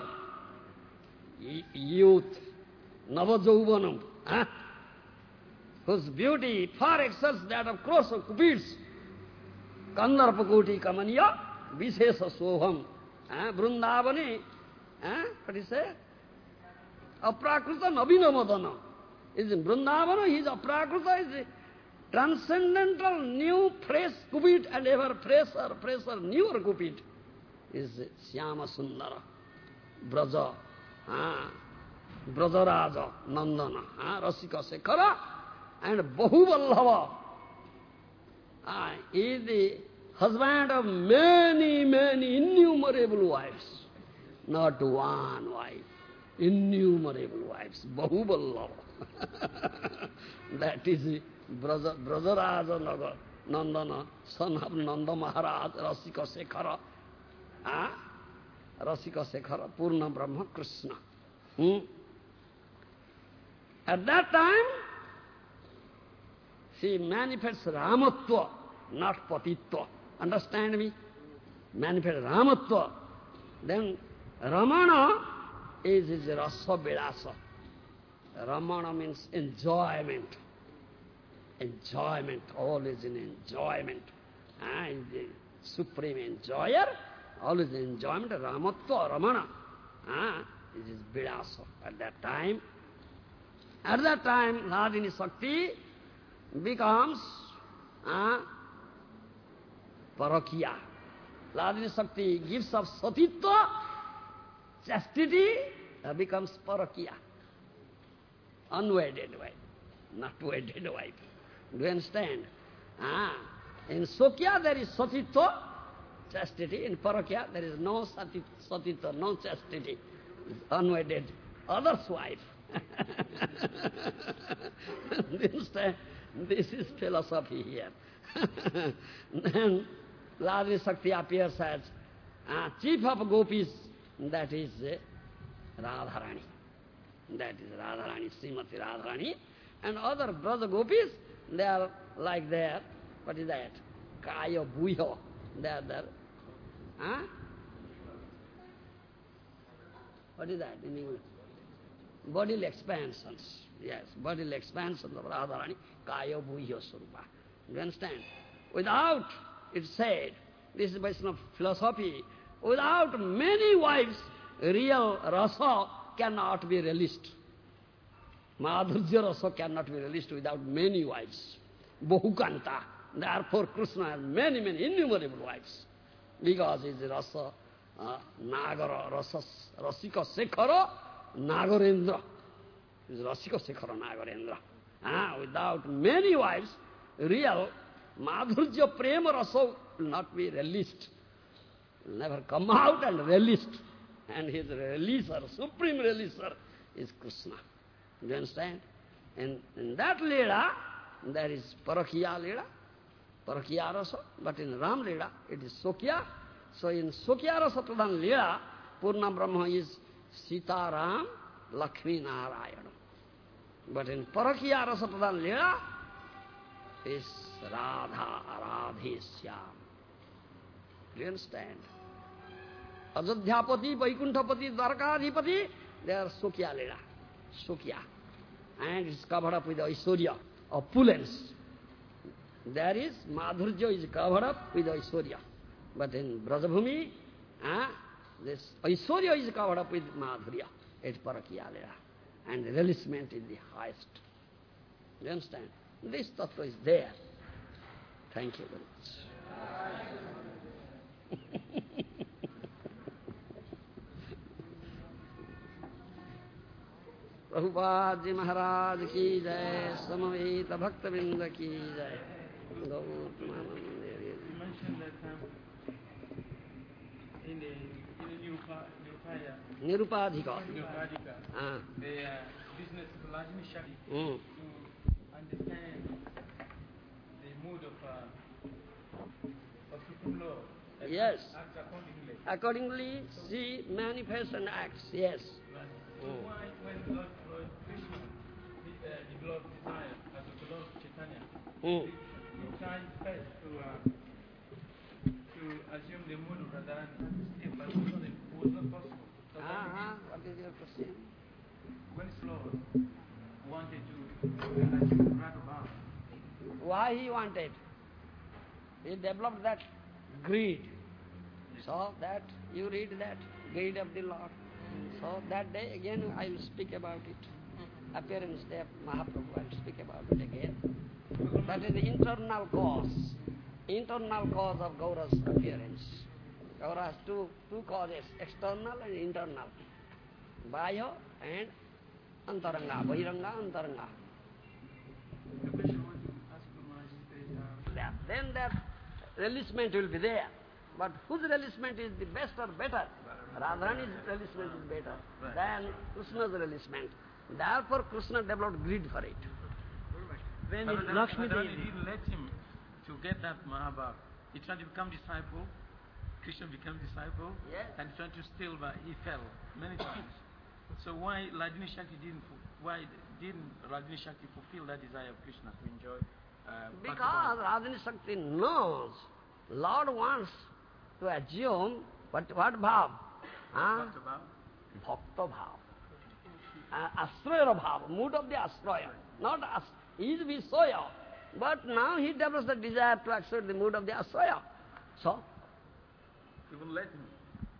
Youth, Navajauvanam, huh? Whose beauty far excels that of cross of Cupids. Kandarpakoti Kamaniya, Vishesa Soham. Vrindavani, huh? What is it? Aprakruta Nabhinamadana. Is in Vrindavana, he is Aprakruta, is transcendental, new, fresh Cupid, and ever fresher, fresher, newer Cupid is Syama Sundara, Braja, ah, Brajaraja, Nandana, ah, Rasika Sekhara, and Bahuvallava. Ah, he is the husband of many, many innumerable wives, not one wife, innumerable wives, Bahuvallava. That is Braja, Brajaraja Naga, Nandana, son of Nanda Maharaj, Rasika Sekhara, ah, Rasika Sekhara, Purna Brahma Krishna. Hmm? At that time, she manifests Ramatva, not Patitva. Understand me? Manifests Ramatva. Then Ramana is his Rasa Vilasa. Ramana means enjoyment. Enjoyment, always in enjoyment. Ah, is the supreme enjoyer, always in enjoyment. Ramatva, Ramana. Ah, is his Vilasa at that time. At that time, Hladini Sakti becomes uh, Parakiya. Hladini Sakti gives up Satitva, chastity, uh, becomes Parakiya. Unwedded wife, not wedded wife. Do you understand? Ah, in Sokya there is Satitva, chastity. In Parakya there is no Satitva, no chastity. It's unwedded, other's wife. This, this is philosophy here. Then Hladini Sakti appears as uh, chief of gopis, that is uh, Radharani. That is Radharani, Srimati Radharani. And other brother gopis, they are like there. What is that? Kaya Bhuyo. They are there. Huh? What is that in English? Bodily expansions. Yes, bodily expansions of Radharani, Kaya Bhuyo Surupa. Do you understand? Without, it's said, this is Vaishnava philosophy, without many wives, real rasa cannot be released. Madhurya rasa cannot be released without many wives. Bahukanta. Therefore Krishna has many, many, innumerable wives. Because he is rasa, uh, Nagara, rasa, Rasika Sekhara, Nagarendra. He is Rasika Sekhara, Nagarendra. Ah, without many wives, real Madhurya Prema rasa will not be released. Will never come out and released. And his releaser, supreme releaser, is Krishna. Do you understand? And in that Leela, there is Parakya Leela, Parakya Rasa, but in Ram Leela, it is Sokya. So in Sokya Rasa Pradhan Leela, Purna Brahma is Sita Ram, Lakshmi Narayana. But in Parakya Rasa Pradhan Leela, is Radha Radhesyam. Do you understand? Ajodhyapati, Vaikunthapati, Dwarkadhipati, they are Sokya Leela. Sukya. And it's covered up with Aishwarya, opulence. There is, Madhurya is covered up with Aishwarya. But in Brajabhumi, ah, this Aishwarya is covered up with Madhurya. It's Parakya Leela. And releasement is the highest. Do you understand? This tattva is there. Thank you very much. Prabhupada Ji Maharaj ki jai, Samaveta Bhakta Vrinda ki jai. You mentioned that um, in the, in the Nirupaya, Nirupadhika. Nirupadhika, Ah. the uh, business of Lajmi Shakti, Mm. to understand the mood of, uh, of Supreme Lord. and Yes. Acts accordingly. Accordingly, she manifests and acts, yes. Right. So Mm. why, when Lord, Lord Krishna uh, developed desire as a Lord Chaitanya, Mm. he, he tried first to uh, to assume the mood of Radharani, still, but it was not, it was not possible. So Uh-huh. What is your question? when his Lord wanted to assume Radhabhava, Why he wanted? He developed that greed. So that, you read that, greed of the Lord. So that day again I will speak about it. Appearance day of Mahaprabhu, I will speak about it again. That is the internal cause. Internal cause of Gaura's appearance. Gaura has two, two causes, external and internal. Baya and Antaranga, Bahiranga, Antaranga. the question I want to ask you, Maharaj, is uh, That, then that releasement will be there. But whose releasement is the best or better? Radharani's releasement is better than Krishna's releasement. Therefore Krishna developed greed for it. when Radharani- Lakshmi Radharani Devi didn't let him to get that Mahabharata. He tried to become disciple. Krishna became disciple. Yes. And he tried to steal, but he fell many times. So why Rajini Shakti didn't? fu- Why didn't Rajini Shakti fulfill that desire of Krishna to enjoy? Uh, Because Bhakti-bhava? Radhani Shakti knows Lord wants to assume what, what bhav? Huh? Bhakti-bhava? Bhakta bhav. Uh, Asraya bhav, mood of the Asraya. Not as, he is Visaya. But now he develops the desire to accept the mood of the Asraya. So, He wouldn't let him.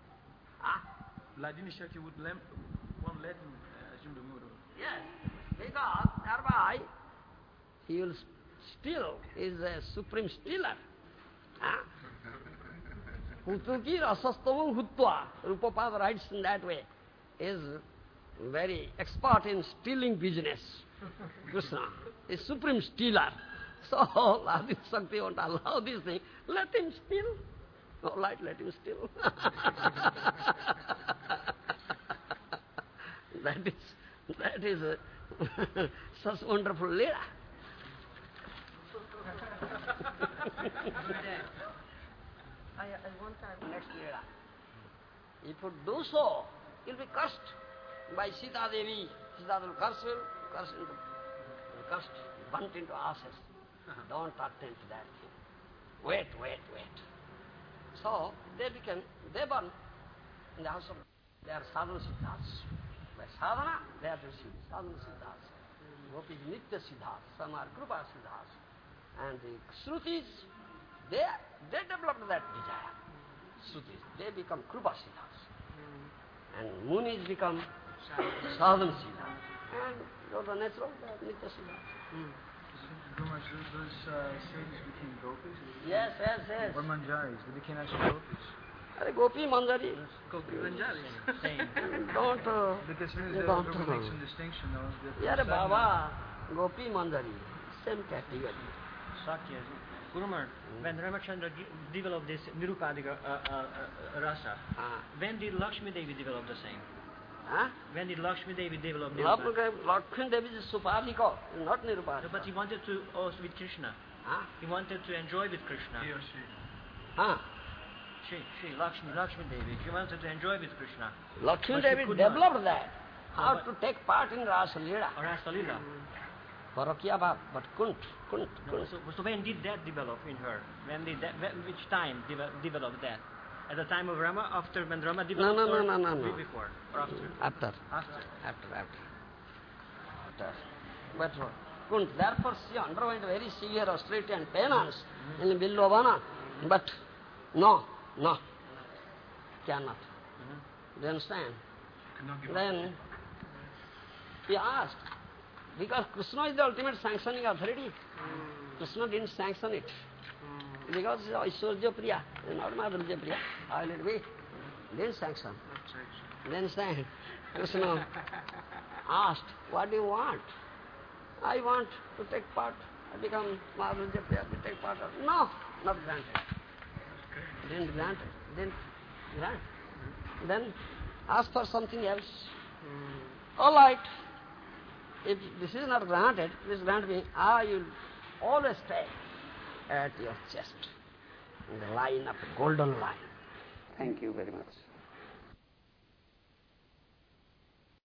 ah, Rajini Shakti would let, won't let him uh, assume the mood of. yes, because thereby he will still, is a supreme stealer. Ah? Hutuki rasastavam hutva, Rupapada writes in that way, is very expert in stealing business. Krishna is supreme stealer. So, Radha Shakti won't allow this thing. Let him steal. All right, let him steal. that is, that is a, such wonderful leela. I, I one time, Next leela. If you do so, you'll be cursed by Sita Devi. Sita will curse you, curse into, cursed, burnt into ashes. Don't attend to that thing. Wait, wait, wait. So, they became, they burn in the house of, they are sadhana siddhas. By sadhana, they are received, sadhana siddhas. Gopis nitya siddhas, some are krupa siddhas. And the shrutis, they, they developed that desire. Shrutis, they become krupa siddhas. And munis become Sadhana Siva. And you're the natural, Nitya Siva. Hmm. Gurmaharaj, those uh, sages became gopis? Yes, yes, yes. Or manjaris, they became actually gopis? Are Gopi Manjari. Gopi Manjari. Don't. Uh, Because as soon as you the don't, Guru uh, makes some distinction, though. the- Yeah, the Baba, Gopi Manjari, same category. Sakya. Guru Maharaj, when Ramachandra de- developed this Nirupadika uh, uh, uh, rasa, Ah. when did Lakshmi Devi develop the same? Huh? When did Lakshmi Devi develop Nirupadika? Lord, Lord Queen Devi is Supadika, not No, Nirupadika. but he wanted to also with Krishna. Huh? He wanted to enjoy with Krishna. He or she. Huh? She, she, Lakshmi, Lakshmi Devi. She wanted to enjoy with Krishna. Lakshmi But she Devi could not. developed that. How but- to take part in Rasa Leela. Or Rasa Leela. Parakya Bhav, but couldn't, couldn't, No, couldn't. so, so when did that develop in her? When did that, when, which time deve- developed that? At the time of Rama, after when Rama developed? no, no, or no, no, no. be- Before or after? After, After. after, after. After. But uh, couldn't. Therefore she underwent very severe austerity and penance in Billovana. But no, no, cannot. Do you understand? Then he asked, because Krishna is the ultimate sanctioning authority. Krishna didn't sanction it. Because it's Aishwarya Priya, it's not Madhurya Priya. How will it be? Didn't sanction. Then saying, Krishna asked, what do you want? I want to take part. I become Madhurya Priya, to take part. Of. No, not granted. Didn't grant it. Didn't grant. Then ask for something else. All right. If this is not granted, please grant me. I will always stay at your chest in the line of golden line. Thank you very much.